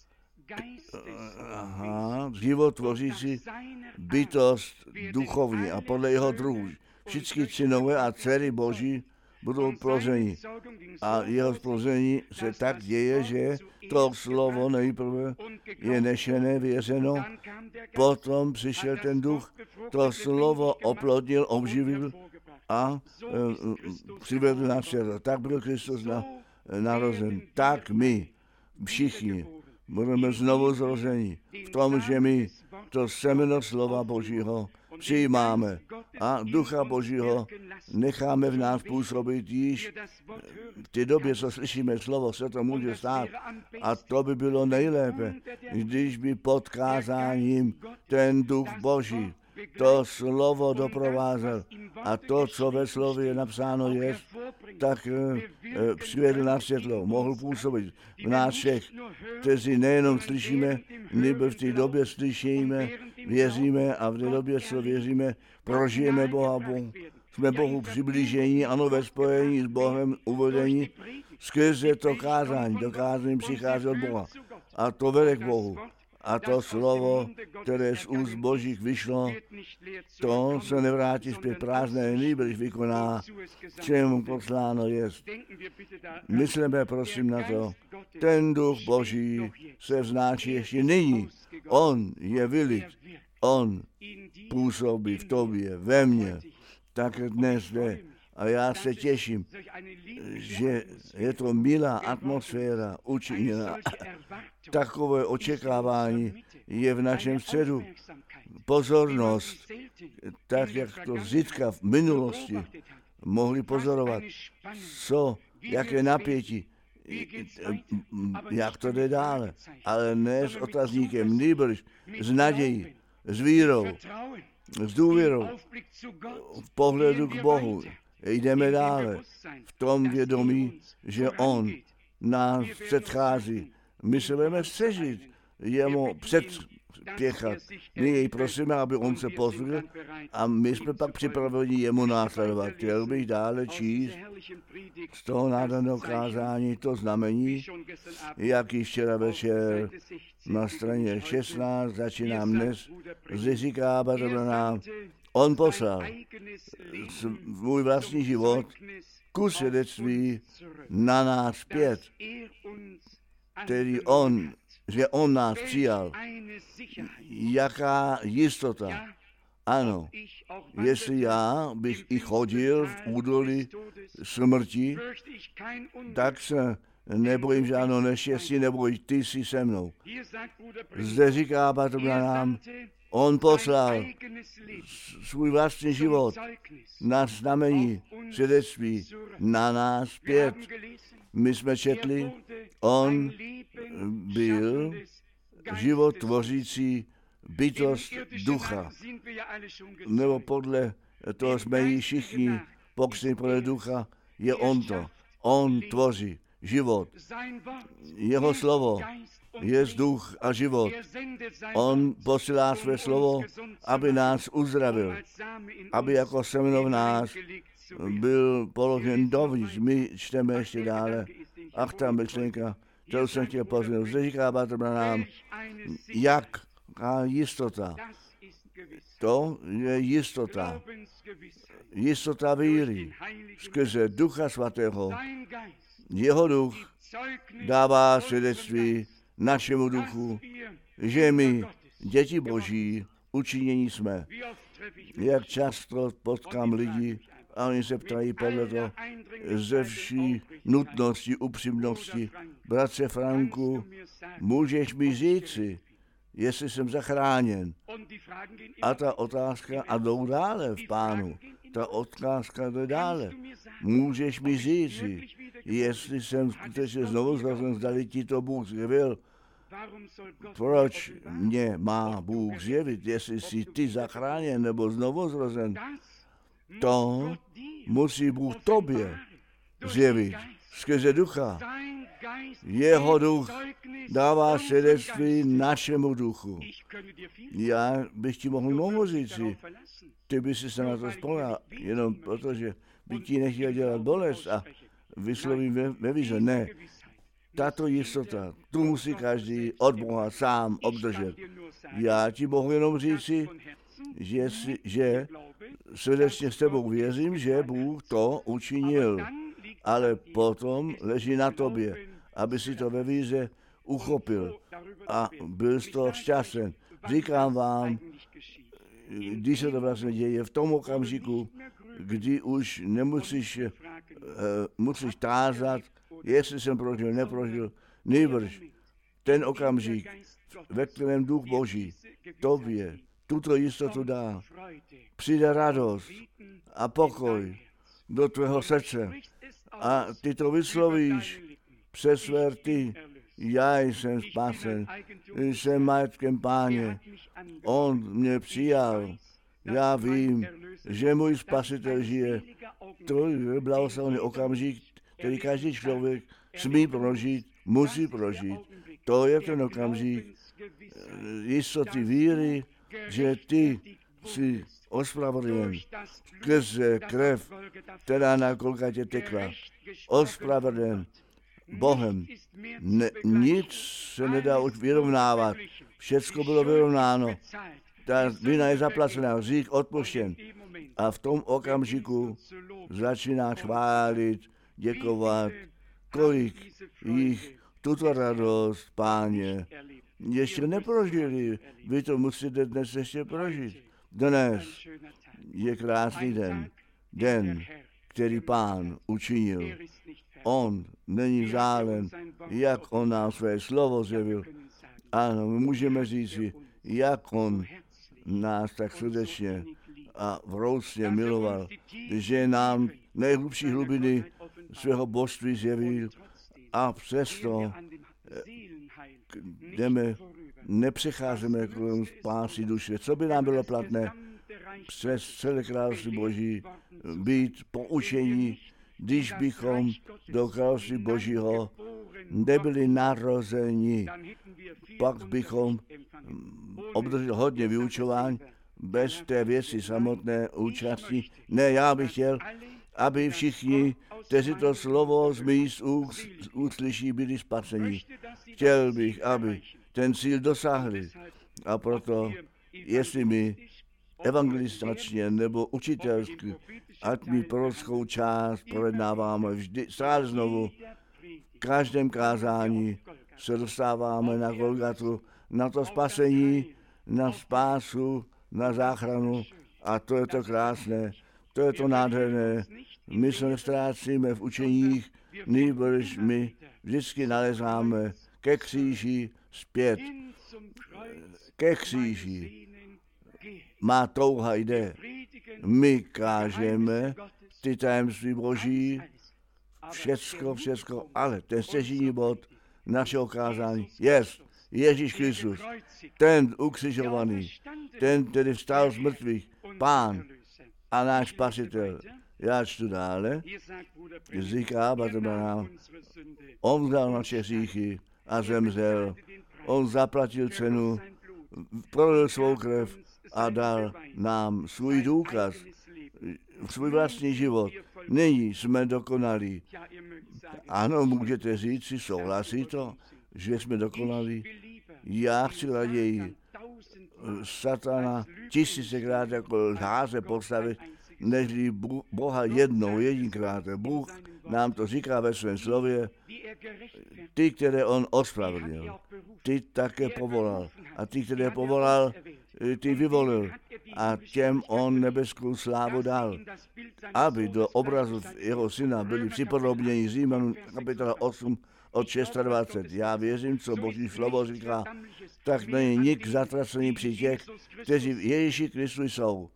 životvořící bytost duchovní a podle jeho druhu. Všichni synové a dcery Boží budou plozeni. A jeho plození se tak děje, že to slovo nejprve je nešené, věřeno, potom přišel ten duch, to slovo oplodnil, obživil a přivedl na svět. Tak byl Kristus narozen. Tak my všichni budeme znovu zrozeni v tom, že my to semeno slova Božího přijímáme a Ducha Božího necháme v nás působit již v té době, co slyšíme slovo, se to může stát. A to by bylo nejlépe, když by pod kázáním ten Duch Boží to slovo doprovázel a to, co ve slově je napsáno je, tak přivedl na světlo, mohl působit v nás všech, kteří nejenom slyšíme, nebo v té době slyšíme, věříme a v té době, co věříme, prožijeme Boha. Jsme Bohu přiblížení, ano, ve spojení s Bohem uvedení, skrze to kázání. To kázání přichází od Boha. A to vede k Bohu. A to slovo, které z úst Božích vyšlo, to se nevrátí zpět prázdné, nýbrž vykoná, čemu posláno jest. Myslíme prosím na to, ten duch Boží se vznáší ještě nyní. On je vylit, on působí v tobě, ve mně, tak dnes jde. A já se těším, že je to milá atmosféra učiněna. Takové očekávání je v našem středu. Pozornost, tak jak to Zitka v minulosti mohli pozorovat, jaké napětí, jak to jde dále, ale ne s otazníkem, nýbrž s nadějí, s vírou, s důvěrou, v pohledu k Bohu. Jdeme dále v tom vědomí, že on nás předchází. My se budeme střežit, jemu předspěchat. My jej prosíme, aby on se pozvil a my jsme pak připraveni jemu následovat. Chtěl bych dále číst z toho nádherného kázání to znamení, jak již včera večer na straně 16 začínám dnes, zde říká nám, on poslal svůj vlastní život ku svědectví na nás zpět, tedy že on nás přijal. Jaká jistota. Ano, jestli já bych i chodil v údolí smrti, tak se nebojím žádnou neštěstí, neboj, ty jsi se mnou. Zde říká Bratr Branham, on poslal svůj vlastní život na znamení svědectví na nás zpět. My jsme četli, on byl život tvořící bytost ducha. Nebo podle toho jsme jí všichni pokřtěni podle ducha, je on to. On tvoří život. Jeho slovo je duch a život. On posílá své slovo, aby nás uzdravil, aby jako semeno v nás byl položen dovnitř. My čteme ještě dále. Ach, ta myšlenka, kterou jsem chtěl pozvědět. Zde říká Bratr Branham, jaká jistota. To je jistota. Jistota víry skrze Ducha Svatého. Jeho duch dává svědectví našemu duchu, že my, děti Boží, učinění jsme. Jak často potkám lidi a oni se ptají podle toho ze vší nutnosti, upřímnosti. Bratře Franku, můžeš mi říci, jestli jsem zachráněn? A ta otázka, a jdou dále v Pánu, ta otázka jde dále. Můžeš mi říci, jestli jsem skutečně znovu zrozen, zdali ti to Bůh zjevil? Proč mě má Bůh zjevit, jestli jsi ty zachráněn nebo znovu zrozen? To musí Bůh tobě zjevit skrze ducha. Jeho duch dává svědectví našemu duchu. Já bych ti mohl říci, ty by si se na to spolehal, jenom protože by ti nechtěl dělat bolest a vyslovím ve víře. Ne, tato jistota, tu musí každý od Boha sám obdržet. Já ti mohu jenom říci, že srdečně s tebou věřím, že Bůh to učinil, ale potom leží na tobě, aby si to ve víře uchopil a byl z toho šťastný. Říkám vám, když se to vlastně děje v tom okamžiku, kdy už musíš tázat, jestli jsem prožil, neprožil, nýbrž ten okamžik, ve kterém Duch Boží tobě tuto jistotu dá, přijde radost a pokoj do tvého srdce a ty to vyslovíš přes své rty. Já jsem spasen, jsem majetkem Páně, on mě přijal, já vím, že můj Spasitel žije. To je blahoslavený okamžik, který každý člověk smí prožít, musí prožít. To je ten okamžik jistoty víry, že ty jsi ospravedlněn skrze krev, která na Golgatě tekla. Ospravedlněn Bohem. Nic se nedá už vyrovnávat. Všecko bylo vyrovnáno. Ta vina je zaplacená, hřích odpuštěn. A v tom okamžiku začíná chválit, děkovat, kolik jich tuto radost, Páně, ještě neprožili. Vy to musíte dnes ještě prožít. Dnes je krásný den. Den, který Pán učinil. On není vzálen, jak on nám své slovo zjevil. Ano, my můžeme říci, jak on nás tak srdečně a vroucně miloval, že nám nejhlubší hlubiny svého božství zjevil a přesto jdeme, nepřecházíme kolem spásy duše. Co by nám bylo platné přes celé království Boží být poučení, když bychom do království Božího nebyli narozeni, pak bychom obdrželi hodně vyučování bez té věci samotné účasti. Ne, já bych chtěl, aby všichni, kteří to slovo z mých uslyší, byli spaseni. Chtěl bych, aby ten cíl dosáhli. A proto, jestli my evangelizačně nebo učitelsky, ať my prorockou část projednáváme vždy, stále znovu, v každém kázání se dostáváme na Golgatu, na to spasení, na spásu, na záchranu. A to je to krásné, to je to nádherné. My se nestrácíme v učeních, nýbrž my vždycky nalezáme ke kříži zpět. Ke kříži. Má touha jde. My kážeme ty tajemství Boží, všecko, ale ten stěžejní bod našeho kázání je Ježíš Kristus, ten ukřižovaný, ten, který vstal z mrtvých, Pán a náš Spasitel. Já čtu dále, říká Bartolomea, on vzal naše hříchy a zemřel, on zaplatil cenu, prolil svou krev a dal nám svůj důkaz, svůj vlastní život. Nyní jsme dokonalí. Ano, můžete říct si, souhlasí to, že jsme dokonalí. Já chci raději Satana tisícekrát jako lháře postavit, než Boha jedinkrát. Bůh nám to říká ve svém slově, ty, které on ospravedlnil, ty také povolal. A ty, které povolal, ty vyvolil. A těm on nebeskou slávu dal, aby do obrazu jeho syna byli připodobněni Římanům kapitola 8 od 26. Já věřím, co Boží slovo říká, tak není nik zatracený při těch, kteří v Ježíši Kristu jsou.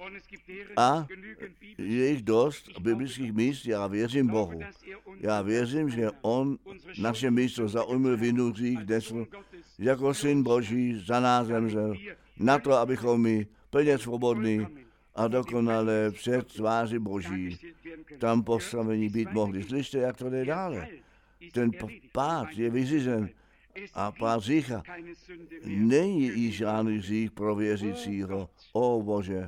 A je jich dost biblických míst, já věřím Bohu. Já věřím, že on naše místo zaujmul v jinutích, nesl jako syn Boží za nás zemřel, na to, abychom my plně svobodní a dokonale před tváří Boží tam postavení být mohli. Slyšte, jak to jde dále. Ten pád je vyřízen a pád řícha. Není i žádný hřích pro věřícího. O Bože,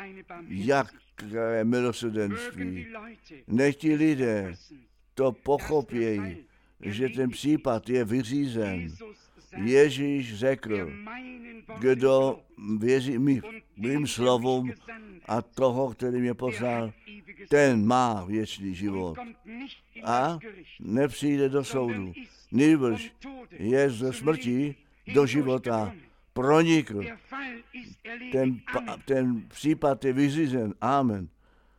jaké milosrdenství. Nech ti lidé to pochopějí, že ten případ je vyřízen. Ježíš řekl, kdo věří mým slovům a toho, který mě poslal, ten má věčný život a nepřijde do soudu. Nýbrž je ze smrti do života pronikl. Ten případ je vyřízen. Amen.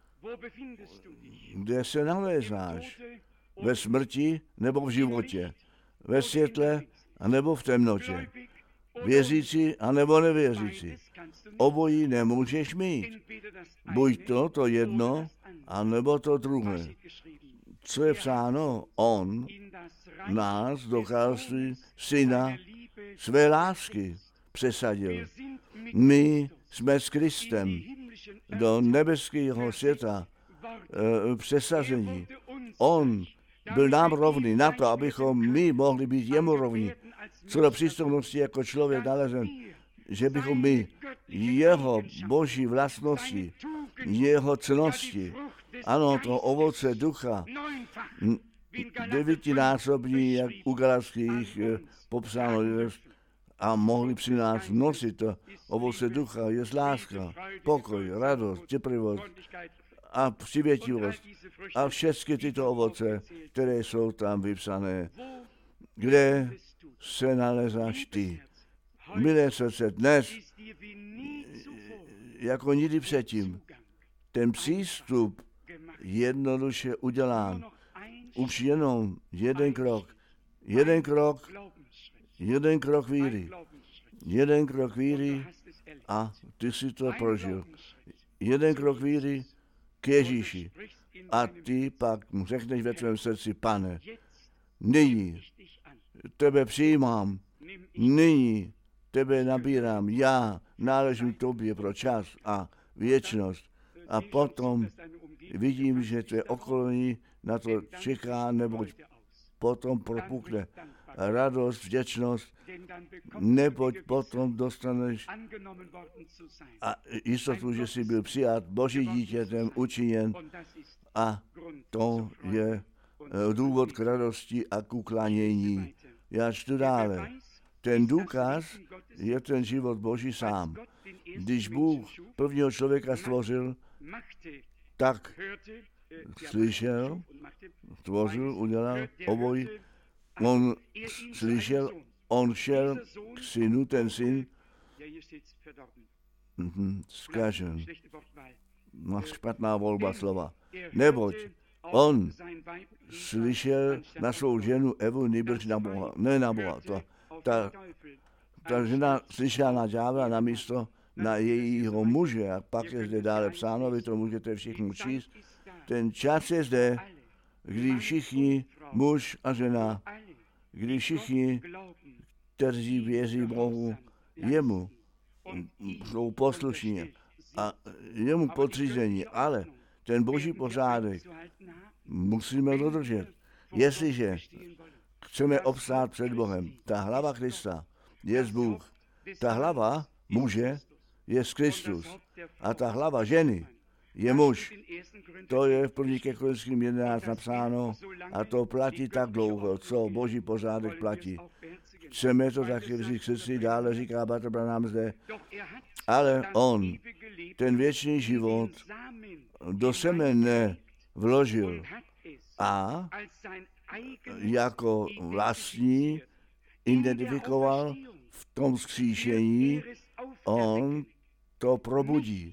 Kde se nalézáš? Ve smrti nebo v životě? Ve světle a nebo v temnotě? Věřící a nebo nevěřící? Obojí nemůžeš mít. Buď to jedno, a nebo to druhé. Co je psáno? On nás do království syna své lásky přesadil. My jsme s Kristem do nebeského světa přesazení. On byl nám rovný na to, abychom my mohli být jemu rovní. Co do přístupnosti jako člověk nalezen, že bychom my jeho boží vlastnosti, jeho cnosti, ano, to ovoce ducha, devítinásobní, jak u Galatských popsáno, a mohli při nás nosit to ovoce ducha, je láska, pokoj, radost, citlivost a přivětivost a všechny tyto ovoce, které jsou tam vypsané. Kde se nalezáš ty? Milé srdce, dnes, jako nikdy předtím, ten přístup jednoduše udělán. Už jenom jeden krok víry a ty si to prožil. Jeden krok víry k Ježíši a ty pak mu řekneš ve tvém srdci, Pane, nyní tebe přijímám, nyní tebe nabírám, já náležím tobě pro čas a věčnost. A potom vidím, že tvé okolí na to čeká, neboť potom propukne radost, vděčnost, neboť potom dostaneš a jistotu, že jsi byl přijat Boží dítětem, učiněn a to je důvod k radosti a k uklánění. Já čtu dále. Ten důkaz je ten život Boží sám. Když Bůh prvního člověka stvořil, tak slyšel, tvořil, udělal obojí. On slyšel, on šel k synu, ten syn, zkažen. Špatná volba slova. Neboť on slyšel na svou ženu Evu, nýbrž na Boha, ne na Boha. Ta žena slyšela na ďábla namísto na jejího muže. A pak je zde dále psáno, vy to můžete všichni číst. Ten čas je zde, kdy všichni, muž a žena, kdy všichni, kteří věří Bohu, jemu jsou poslušní a jemu podřízení, ale ten Boží pořádek musíme dodržet. Jestliže chceme obstát před Bohem, ta hlava Krista je Bůh, ta hlava muže je Kristus a ta hlava ženy je muž. To je v 1. Korinským 11 napsáno a to platí tak dlouho, co Boží pořádek platí. Chceme to taky vzít k srdci, dále říká Bratr Branham zde, ale on ten věčný život do semene vložil a jako vlastní identifikoval v tom vzkříšení, on to probudí.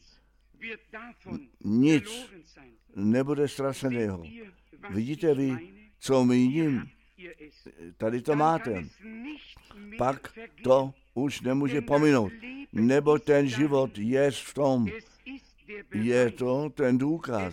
Nic nebude ztraceného. Vidíte vy, co míním? Tady to máte. Pak to už nemůže pominout, nebo ten život je v tom. Je to ten důkaz.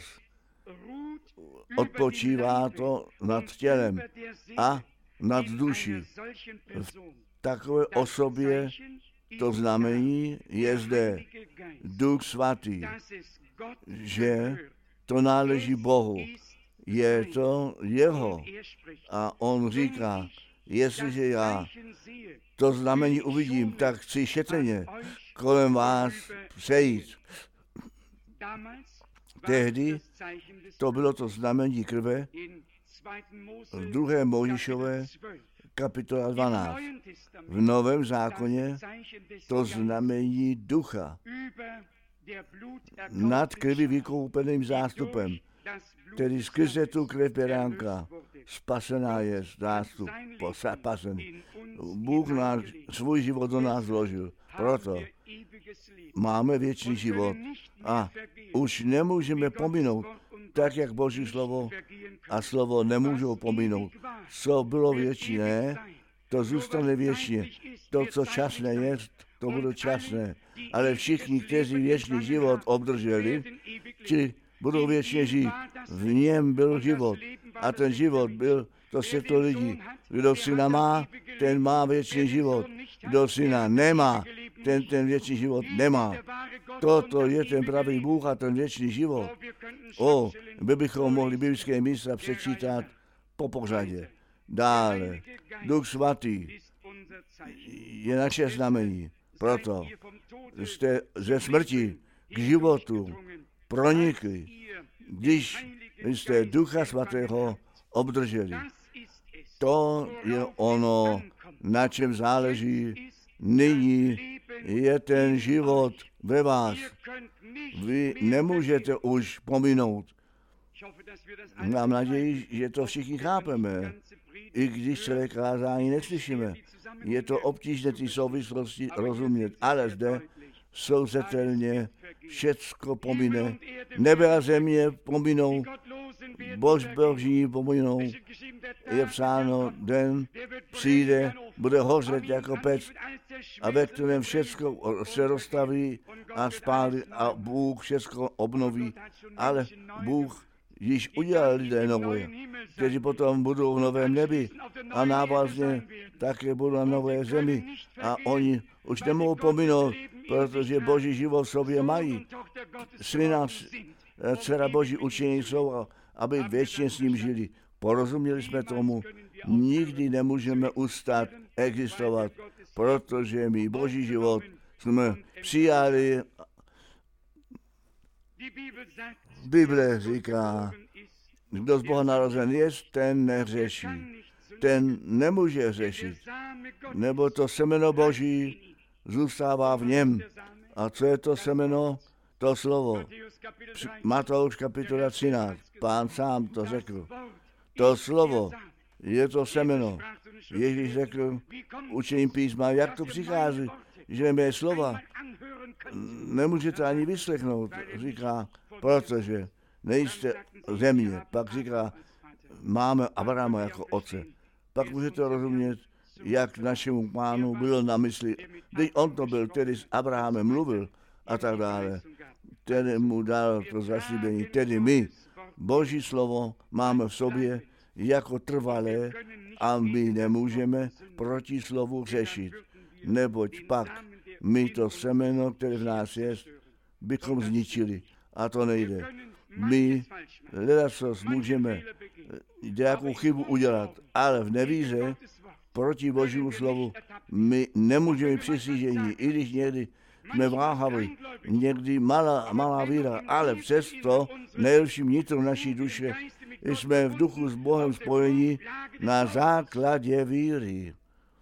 Odpočívá to nad tělem a nad duší. V takové osobě to znamení je zde Duch Svatý, že to náleží Bohu. Je to jeho. A on říká, jestliže já to znamení uvidím, tak chci šetrně kolem vás přejít. Tehdy to bylo to znamení krve v 2. Mojžišové kapitola 12. V Novém zákoně to znamení ducha nad krví vykoupeným zástupem, tedy skrze tu krev beránka spasená je zástup, spasený. Bůh náš svůj život do nás vložil. Proto máme věčný život a už nemůžeme pominout, tak jak Boží slovo a slovo nemůžou pominout. Co bylo věčné, to zůstane věčně. To, co časné je, to bude časné. Ale všichni, kteří věčný život obdrželi, ti budou věčně žít. V něm byl život. A ten život byl to světlo lidí. Kdo syna má, ten má věčný život. Kdo syna nemá, ten věčný život nemá. Toto je ten pravý Bůh a ten věčný život. My bychom mohli biblické místa přečítat po pořadě. Dále, Duch Svatý je naše znamení. Proto jste ze smrti k životu pronikli, když jste Ducha Svatého obdrželi. To je ono, na čem záleží. Nyní je ten život ve vás. Vy nemůžete už pominout. Mám naději, že to všichni chápeme, i když celé kázání neslyšíme. Je to obtížné ty souvislosti rozumět, ale zde jsou zřetelně všecko pomine. Nebe a země pominou, boží pominou. Je psáno, den přijde, bude hořet jako pec a ve kterém všecko se rozstaví a spálí a Bůh všecko obnoví. Ale Bůh již udělal lidé nové, kteří potom budou v novém nebi a návazně také budou na nové zemi. A oni už nemohou pominout, protože Boží život v sobě mají. Syna, dcera Boží učení jsou, aby věčně s ním žili. Porozuměli jsme tomu, nikdy nemůžeme ustat existovat, protože my Boží život jsme přijali. Bible říká, kdo z Boha narozen je, ten neřeší. Ten nemůže řešit, nebo to semeno Boží zůstává v něm. A co je to semeno? To slovo. Matouš kapitola 13. Pán sám to řekl. To slovo je to semeno. Ježíš řekl učením písma, jak to přichází, že mé slova nemůžete ani vyslechnout. Říká, protože nejste země. Pak říká, máme Abrahama jako otce. Pak můžete rozumět, jak našemu pánu bylo na mysli, když on to byl, který s Abrahamem mluvil a tak dále, který mu dal to zaslíbení. Tedy my, Boží slovo, máme v sobě jako trvalé a my nemůžeme proti slovu řešit, neboť pak my to semeno, které v nás je, bychom zničili. A to nejde. My ledacos můžeme nějakou chybu udělat, ale v nevíře proti Božímu slovu my nemůžeme přesížení, i když někdy jsme váhaví, někdy malá víra, ale přesto nejlepším nitro naší duše jsme v duchu s Bohem spojení na základě víry.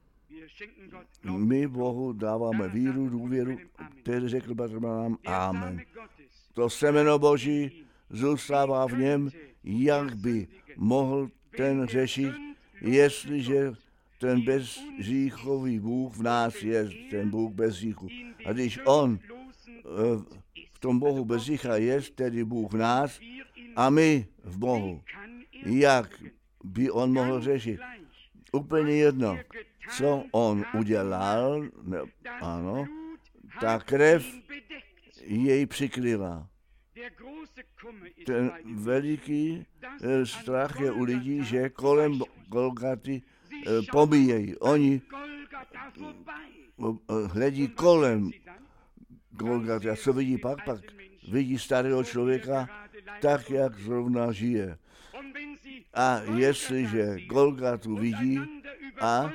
My Bohu dáváme víru, důvěru, který řekl bratr Branham, amen. To semeno Boží zůstává v něm, jak by mohl ten řešit, jestliže ten bezříchový Bůh v nás je, ten Bůh bez hříchu. A když on v tom Bohu bez hřícha je, tedy Bůh v nás a my v Bohu, jak by on mohl řešit? Úplně jedno, co on udělal, ano, ta krev jej přikryla. Ten veliký strach je u lidí, že kolem Golgaty pomíjejí. Oni hledí kolem Golgaty. A co vidí pak? Pak vidí starého člověka tak, jak zrovna žije. A jestliže Golgatu vidí a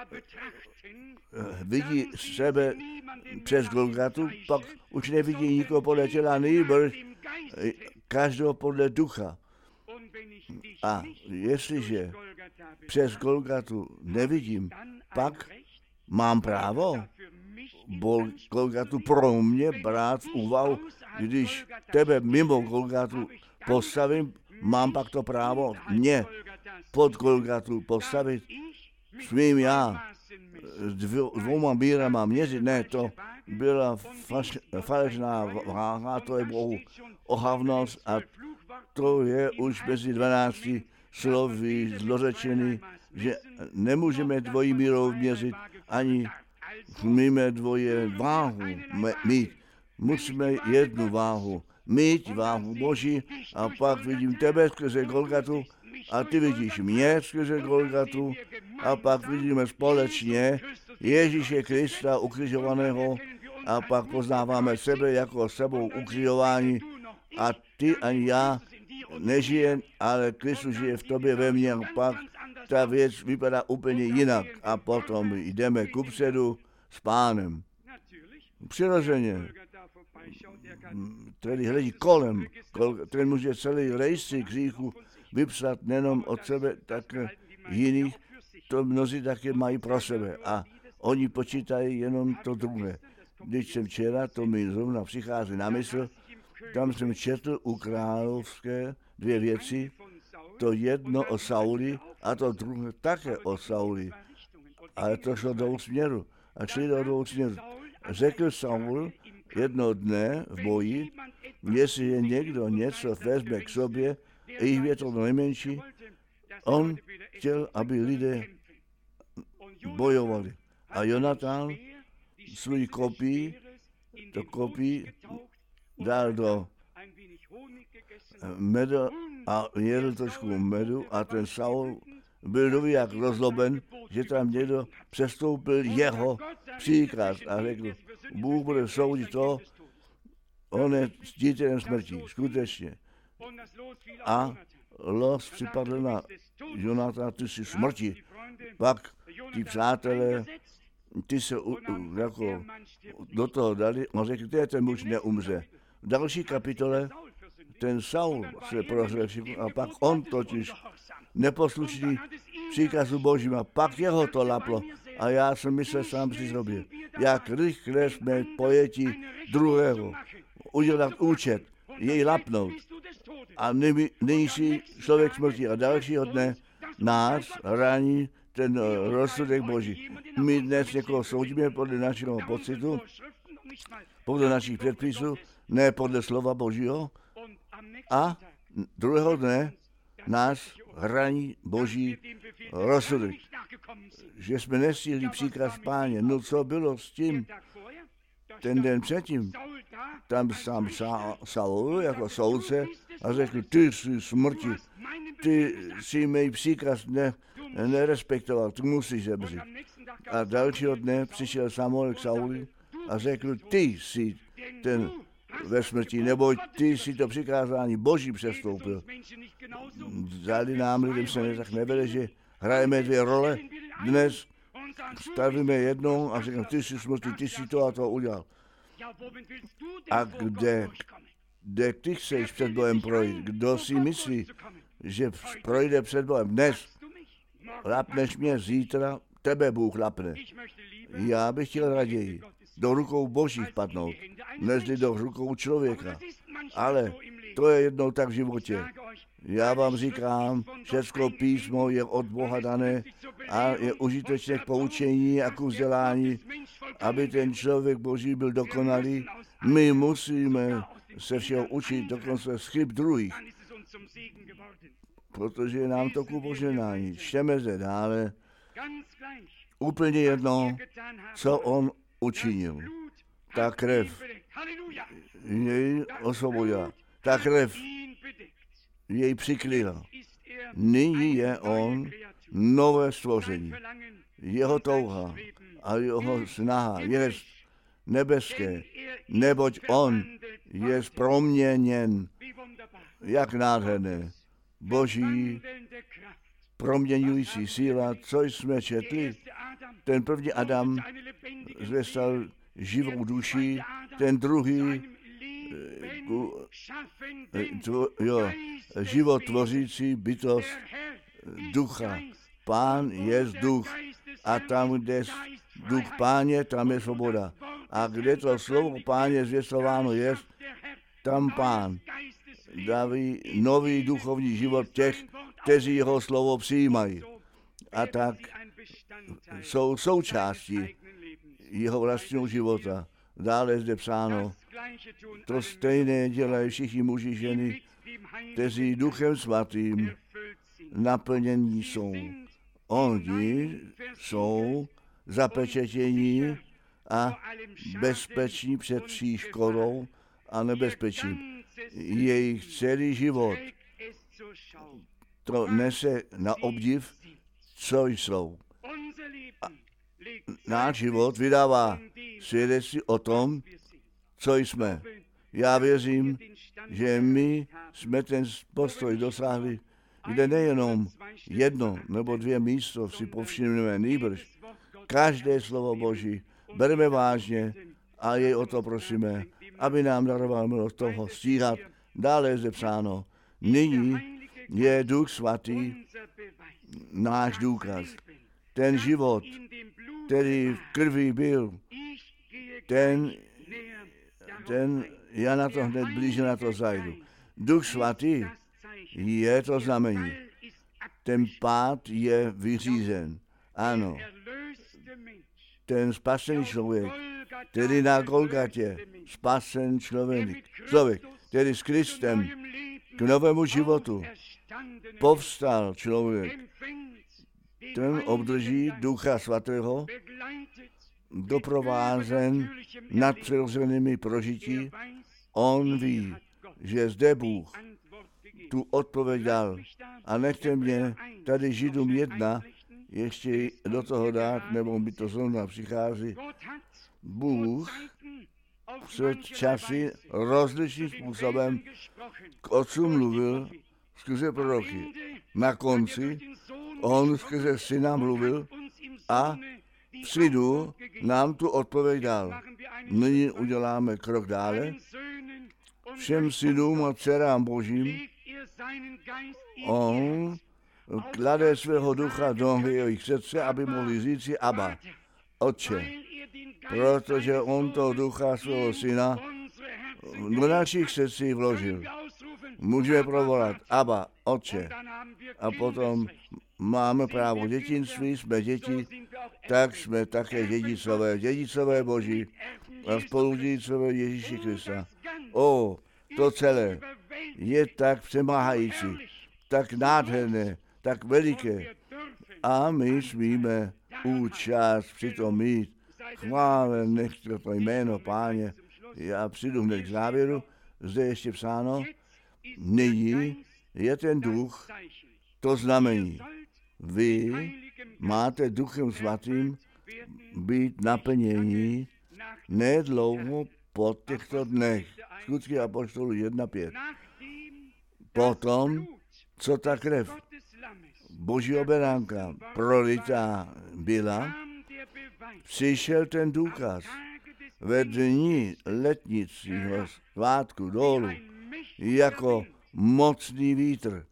vidí sebe přes Golgatu, pak už nevidí nikoho podle těla, nýbrž každého podle ducha. A jestliže přes Golgatu nevidím, pak mám právo Golgatu pro mě brát v úvahu, když tebe mimo Golgatu postavím, mám pak to právo mě pod Golgatu postavit. Smím já dvouma mírama měřit, ne, to byla falešná váha, to je Bohu ohavnost a to je už mezi 12 slovy zlořečený, že nemůžeme dvojí mírou měřit, ani smíme dvoje váhu mít. Musíme jednu váhu mít, váhu Boží, a pak vidím tebe skrze Golgatu a ty vidíš mě skrze Golgatu a pak vidíme společně Ježíše Krista ukřižovaného a pak poznáváme sebe jako sebou ukřižování a ty ani já nežije, ale Kristus žije v tobě, ve mně, a pak ta věc vypadá úplně jinak a potom jdeme kupředu s Pánem. Přirozeně. Který hledí kolem, ten může celý rejstřík hříchu vypsat nejenom od sebe, tak jiných, to mnozí také mají pro sebe. A oni počítají jenom to druhé. Když jsem včera, to mi zrovna přichází na mysl, tam jsem četl u Královské 2 věci, to jedno o Sauli a to druhé také o Sauli. Ale to šlo do směru. A šli do 2 směrů. Řekl Saul jednoho dne v boji, jestli někdo něco vezme k sobě, jejich je to nejmenší, on chtěl, aby lidé bojovali. A Jonatan svůj kopí dal do medu a jedl trošku medu a ten Saul byl doví jak rozloben, že tam někdo přestoupil jeho příkaz a řekl, Bůh bude soudit to, on je ctitelem smrti, skutečně. A los připadl na Jonatana, ty jsi smrti. Pak ti přátelé, ty se jako do toho dali, on řekl, ten muž neumře. V další kapitole ten Saul se prohřešil a pak on totiž neposlušný příkazu Božím a pak jeho to laplo. A já jsem myslel sám při sobě, jak rychle jsme pojeti druhého, udělat účet, jej lapnout. A nejsi člověk smrti a dalšího dne nás rání ten rozsudek Boží. My dnes někoho soudíme podle našeho pocitu, podle našich předpisů, ne podle slova Božího. A druhého dne nás rání Boží rozsudek. Že jsme nestihli příkaz Páně. No co bylo s tím? Ten den předtím, tam sám Saul jako soudce a řekl, ty jsi smrti, ty si mý příkaz nerespektoval, ty musíš zemřít. A dalšího dne přišel Samuel k Sauli a řekl, ty jsi ten ve smrti, nebo ty si to přikázání Boží přestoupil. Záli nám lidem se tak nevede, že hrajeme 2 role. Dnes stavíme jednou a řekneme, ty jsi smrti, ty jsi to a to udělal. A kde ty chceš před Bohem projít? Kdo si myslí, že projde před Bohem dnes? Lapneš mě, zítra tebe Bůh lapne. Já bych chtěl raději do rukou Božích padnout, než do rukou člověka. Ale to je jednou tak v životě. Já vám říkám, všechno písmo je od Boha dané a je užitečné k poučení a k vzdělání, aby ten člověk Boží byl dokonalý. My musíme se všeho učit, dokonce z chyb druhých, protože je nám to ku požehnání. Čteme zde dále, úplně jedno, co on učinil. Ta krev jej osvobodila. Ta krev jej přikryla. Nyní je on nové stvoření. Jeho touha a jeho snaha je nebeské, neboť on je proměněn. Jak nádherné. Boží proměňující síla, co jsme četli. Ten první Adam zvestal živou duši, ten druhý život tvořící bytost ducha. Pán je duch a tam, kde duch Páně, tam je svoboda. A kde to slovo Páně zvěstováno je, tam Pán daví nový duchovní život těch, kteří jeho slovo přijímají. A tak jsou součástí jeho vlastního života. Dále zde psáno, to stejné dělají všichni muži, ženy, kteří duchem svatým naplnění jsou. Oni jsou zapečetění a bezpeční před vší škodou a nebezpečím. Jejich celý život to nese na obdiv, co jsou. A náš život vydává svědectví o tom, co jsme. Já věřím, že my jsme ten postoj dosáhli, kde nejenom 1 nebo 2 místo si povšimneme, nýbrž každé slovo Boží bereme vážně a jej o to prosíme, aby nám daroval milost toho stíhat. Dále je zde psáno, nyní je Duch Svatý náš důkaz. Ten život, který v krvi byl, ten já na to hned blíže na to zajdu. Duch Svatý je to znamení. Ten pád je vyřízen. Ano. Ten spasený člověk, který na Golgatě, spasen člověk, který s Kristem k novému životu povstal člověk, ten obdrží Ducha Svatého, doprovázen nadpřirozenými prožití. On ví, že zde Bůh tu odpověď dal. A nechte mě tady Židům 1 ještě do toho dát, nebo mi to zrovna přichází. Bůh před časy rozličným způsobem k otcům mluvil skrze proroky. Na konci on skrze syna mluvil a v synu nám tu odpověď dal. Nyní uděláme krok dále. Všem synům a dcerám Božím on klade svého ducha do jejich srdce, aby mohli říci Abba, Otče, protože on toho ducha svého syna do našich srdcí vložil. Můžeme provolat Abba, Otče, a potom máme právo dětinství, jsme děti, tak jsme také dědicové Boží a spoludědicové Ježíše Krista. To celé je tak přemáhající, tak nádherné, tak veliké. A my smíme účast přitom mít. Chválen nechte to jméno, Páně. Já přijdu hned k závěru. Zde ještě psáno, nyní je ten duch to znamení. Vy máte Duchem Svatým být naplnění nedlouho po těchto dnech. Skutky apoštolů 1:5. Potom, co ta krev Božího beránka prolitá byla, přišel ten důkaz ve dní letnicího svátku dolů jako mocný vítr.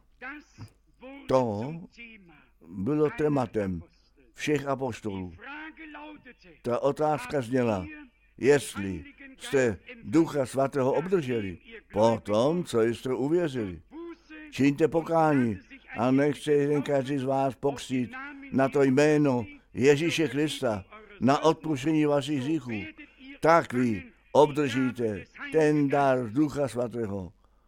To bylo tématem všech apoštolů. Ta otázka zněla, jestli jste Ducha Svatého obdrželi, potom, co jste uvěřili. Čiňte pokání a nechce jeden každý z vás pokřtít na to jméno Ježíše Krista, na odpuštění vašich hříchů. Tak vy obdržíte ten dar Ducha Svatého.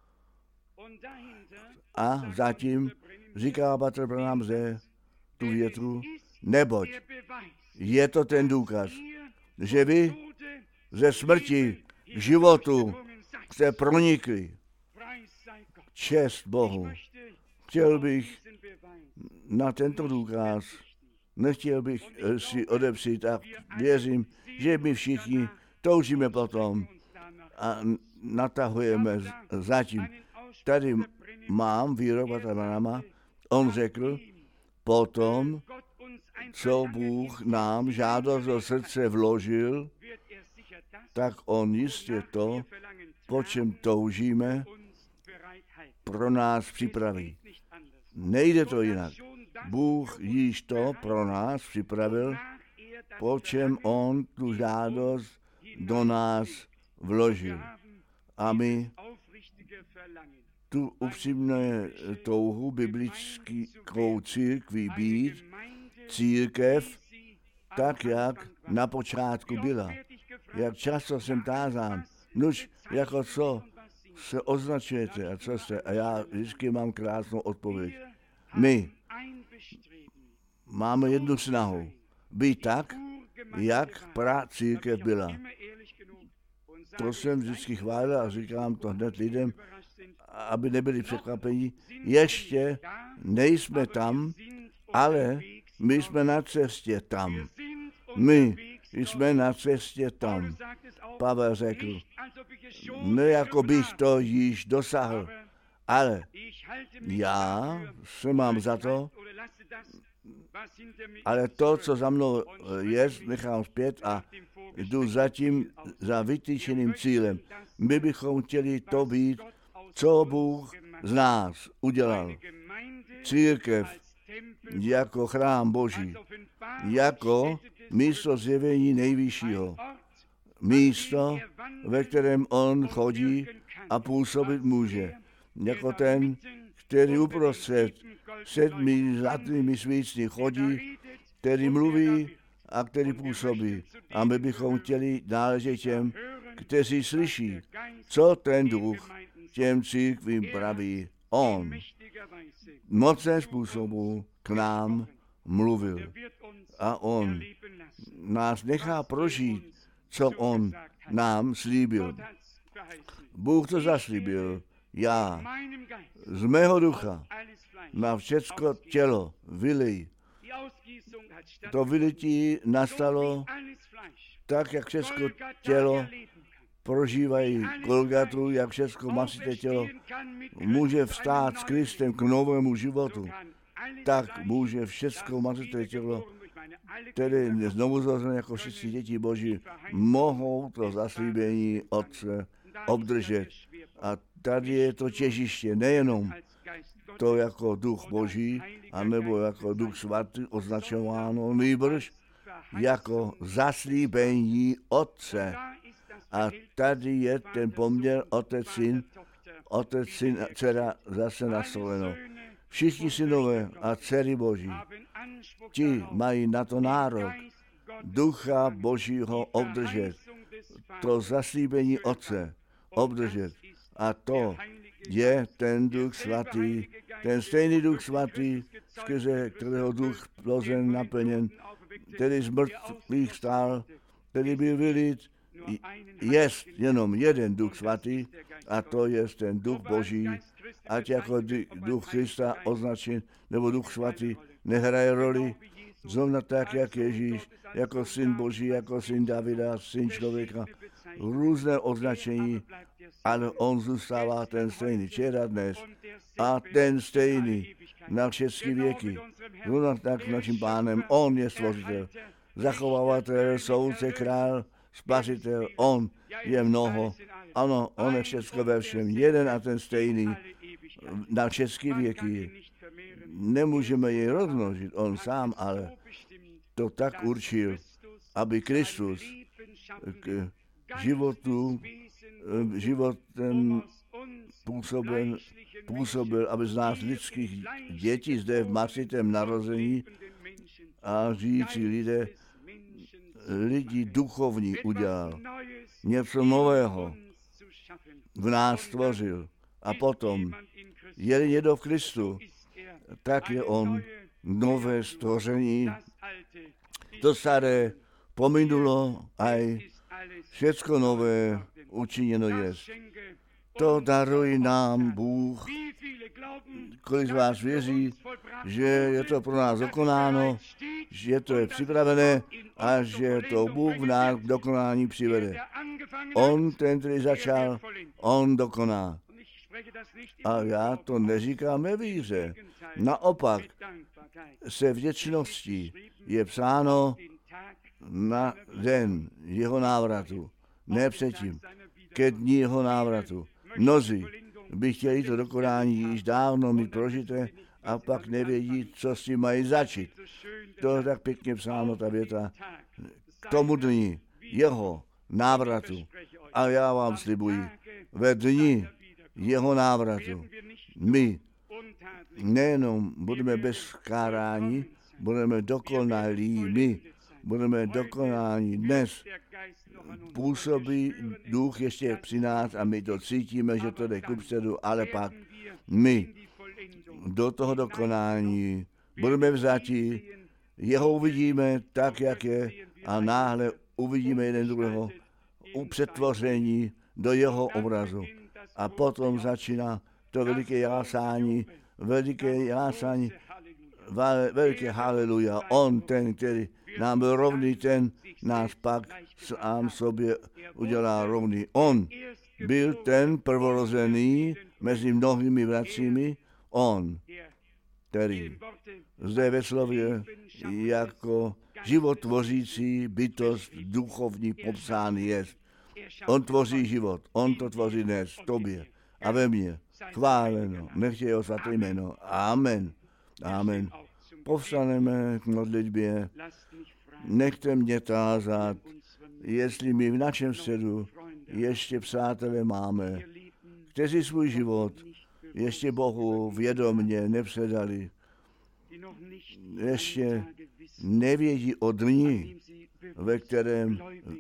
A zatím říká Bratr Branham zde tu větu, neboť je to ten důkaz, že vy ze smrti k životu jste pronikli. Čest Bohu. Chtěl bych na tento důkaz, nechtěl bych si odepřít a věřím, že my všichni toužíme potom a natahujeme zatím. Tady mám výrok Bratra Branhama, on řekl, potom, co Bůh nám žádost do srdce vložil, tak on jistě to, po čem toužíme, pro nás připraví. Nejde to jinak. Bůh již to pro nás připravil, po čem on tu žádost do nás vložil. A my tu upřímnou touhu biblickou církví být, církev, tak jak na počátku byla. Jak často jsem tázán, nuž, jako co se označujete a co jste. A já vždycky mám krásnou odpověď. My máme jednu snahu. Být tak, jak církev byla. To jsem vždycky chválil a říkám to hned lidem, aby nebyli překvapení. Ještě nejsme tam, ale my jsme na cestě tam. My jsme na cestě tam. Pavel řekl, ne jako bych to již dosáhl, ale já se mám za to, ale to, co za mnou je, nechám zpět a jdu zatím za vytýčeným cílem. My bychom chtěli to být, co Bůh z nás udělal církev jako chrám Boží, jako místo zjevení nejvyššího, místo, ve kterém on chodí a působit může, jako ten, který uprostřed 7 zlatými svícny chodí, který mluví a který působí. A my bychom chtěli náležet těm, kteří slyší, co ten duch těm církvím praví. On mocným způsobem k nám mluvil. A on nás nechá prožít, co on nám slíbil. Bůh to zaslíbil. Já z mého ducha na všecko tělo vylej. To vylití nastalo tak, jak všecko tělo prožívají Golgatu, jak všecko masité tělo může vstát s Kristem k novému životu, tak může všecko masité tělo, tedy znovu zrozené jako všichni děti Boží, mohou to zaslíbení Otce obdržet. A tady je to těžiště, nejenom to jako duch Boží, anebo jako duch svatý označováno, nýbrž jako zaslíbení Otce. A tady je ten poměr otec, syn, dcera zase nastoleno. Všichni synové a dcery Boží, ti mají na to nárok ducha Božího obdržet, to zaslíbení Otce obdržet. A to je ten duch svatý, ten stejný duch svatý, skrze kterého duch plozen naplněn, který z mrtvých stál, který byl vylit, jest jenom jeden duch svatý, a to je ten duch Boží, ať jako duch Krista označen, nebo duch svatý, nehraje roli, zrovna tak, jak Ježíš, jako syn Boží, jako syn Davida, syn člověka, různé označení, ale on zůstává ten stejný, včera, dnes, a ten stejný na všechny věky. Zrovna tak naším Pánem, on je stvořitel, zachovávatel, soudce, král, spasitel, on je mnoho. Ano, on je všechno ve všem, jeden a ten stejný na všechny věky. Nemůžeme jej rozmnožit, on sám, ale to tak určil, aby Kristus k životem působil, aby z nás lidských dětí zde v masitém narození a žijící lidi duchovní udělal. Něco nového v nás stvořil. A potom, je někdo v Kristu, tak je on nové stvoření. To staré pominulo a všecko nové učiněno je. To daruje nám Bůh. Kolik z vás věří, že je to pro nás dokonáno, že to je připravené a že to Bůh v nás k dokonání přivede. On, ten, který začal, on dokoná. A já to neříkám ve víře. Naopak se vděčností je psáno na den jeho návratu. Ne předtím, ke dní jeho návratu. Mnozí by chtěli to dokonání již dávno mít prožité a pak nevědí, co s tím mají začít. To je tak pěkně psáno, ta věta. K tomu dni jeho návratu. A já vám slibuji, ve dni jeho návratu my nejenom budeme bez kárání, budeme dokonalí my. Budeme dokonání dnes. Působí duch ještě při nás a my to cítíme, že to jde kupředu, ale pak my do toho dokonání budeme vzati, jeho uvidíme tak, jak je a náhle uvidíme jeden druhého u přetvoření do jeho obrazu. A potom začíná to veliké jásání, veliké haleluja. On, ten, který nám byl rovný, ten nás pak sám sobě udělá rovný. On byl ten prvorozený mezi mnohými bratřími, on, který zde ve slově jako životvořící bytost duchovní popsán je. On tvoří život, on to tvoří dnes v tobě a ve mně. chváleno, nech je jeho svaté jméno. Amen. Amen. Povstaneme k modlitbě. Nechte mě tázat, jestli my v našem středu ještě přátelé máme, kteří svůj život ještě Bohu vědomně nepředali, ještě nevědí o dni, ve kterém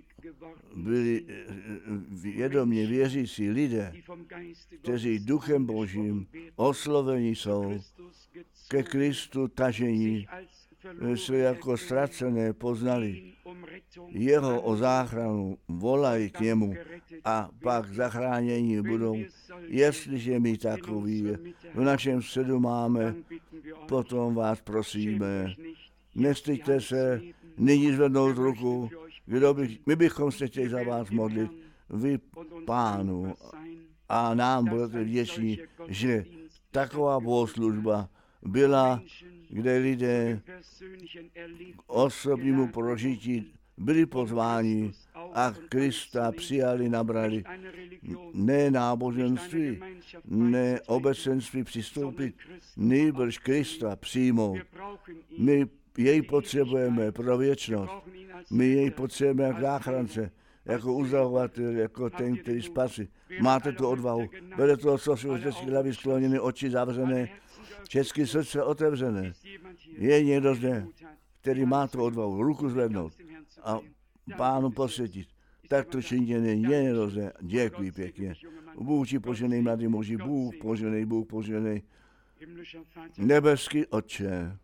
byli vědomě věřící lidé, kteří duchem Božím osloveni jsou, ke Kristu tažení, se jako ztracené poznali. Jeho o záchranu volají k němu a pak zachránění budou. Jestliže my takový v našem středu máme, potom vás prosíme, nestyďte se nyní zvednout ruku, my bychom se chtěli za vás modlit, vy Pánu, a nám budete vděční, že taková bohoslužba byla, kde lidé k osobnímu prožití byli pozváni a Krista přijali, nabrali. Ne náboženství, ne obecenství přistoupit, nýbrž Krista přijmout. My jej potřebujeme pro věčnost. My jej potřebujeme jako záchrance, jako uzdravovatel, jako ten, který spasí. Máte tu odvahu. Bere to, co jsou vždycky hlavy skloněny, oči zavřené, všechny srdce otevřené. Je někdo zde, který má tu odvahu, ruku zvednout a Pánu posvětit. Tak to čině není zde. Děkuji pěkně. Bůh ti poženej, mladý muži, Bůh poženej. Nebeský Otče,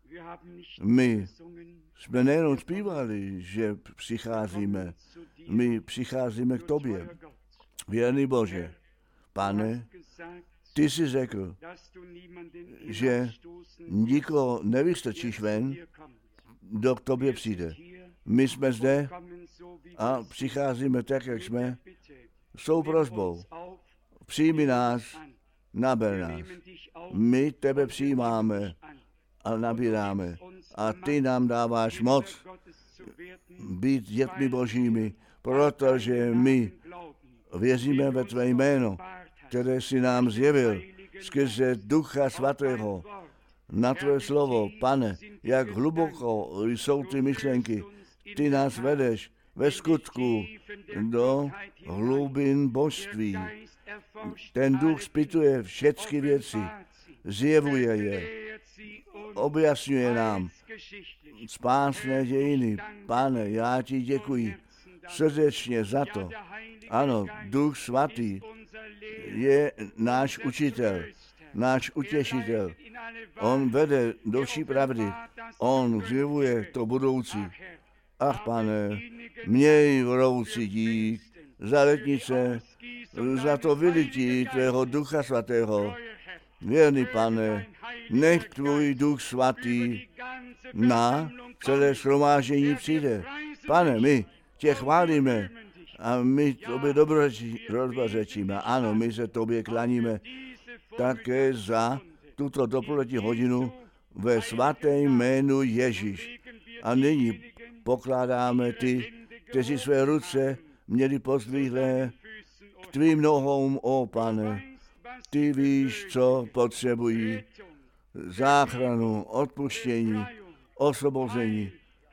my jsme nejenom zpívali, že přicházíme, my přicházíme k tobě. Věrný Bože, Pane, ty jsi řekl, že nikoho nevystrčíš ven, kdo k tobě přijde. My jsme zde a přicházíme tak, jak jsme, s tou prosbou. Přijmi nás, naber nás. My tebe přijímáme a nabíráme. A ty nám dáváš moc být dětmi Božími, protože my věříme ve tvé jméno, které jsi nám zjevil skrze Ducha Svatého. Na tvé slovo, Pane, jak hluboko jsou ty myšlenky, ty nás vedeš ve skutku do hlubin božství. Ten duch zpytuje všechny věci, zjevuje je, objasňuje nám spásné dějiny. Pane, já ti děkuji srdečně za to. Ano, Duch Svatý je náš učitel, náš utěšitel. On vede do vší pravdy. On zjevuje to budoucí. Ach, Pane, měj vroucí dík za letnice, za to vylití tvého Ducha Svatého. Věrný Pane, nech tvůj Duch Svatý na celé shromáždění přijde. Pane, my tě chválíme a my tobě dobrořečíme. Ano, my se tobě klaníme také za tuto dopolední hodinu ve svatém jménu Ježíš. A nyní pokládáme ty, kteří své ruce měli pozdvihlé k tvým nohou, ó Pane. Ty víš, co potřebují. Záchranu, odpuštění, osvobození,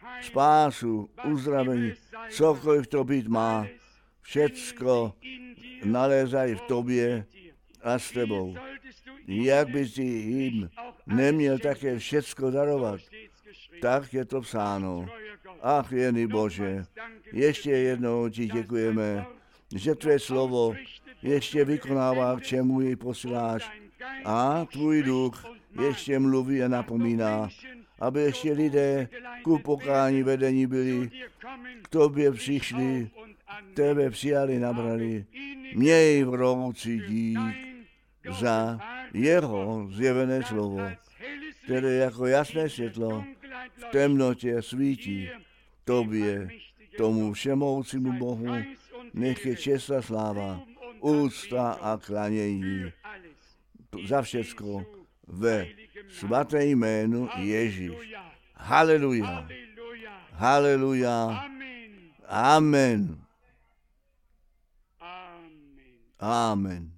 spásu, uzdravení, cokoliv to být má. Všecko nalézají v tobě a s tebou. Jak by si jim neměl také všecko darovat, tak je to psáno. Ach, věrný Bože, ještě jednou ti děkujeme, že tvé slovo ještě vykonává, k čemu jej posíláš. A tvůj duch ještě mluví a napomíná, aby ještě lidé ku pokání vedení byli, k tobě přišli, tebe přijali, nabrali. Měj vroucí dík za jeho zjevené slovo, které jako jasné světlo v temnotě svítí. Tobě, tomu všemohoucímu Bohu, nech je čest a sláva, úcta a klanění za všecko ve svaté jménu Ježíš. Haleluja. Haleluja. Amen. Amen.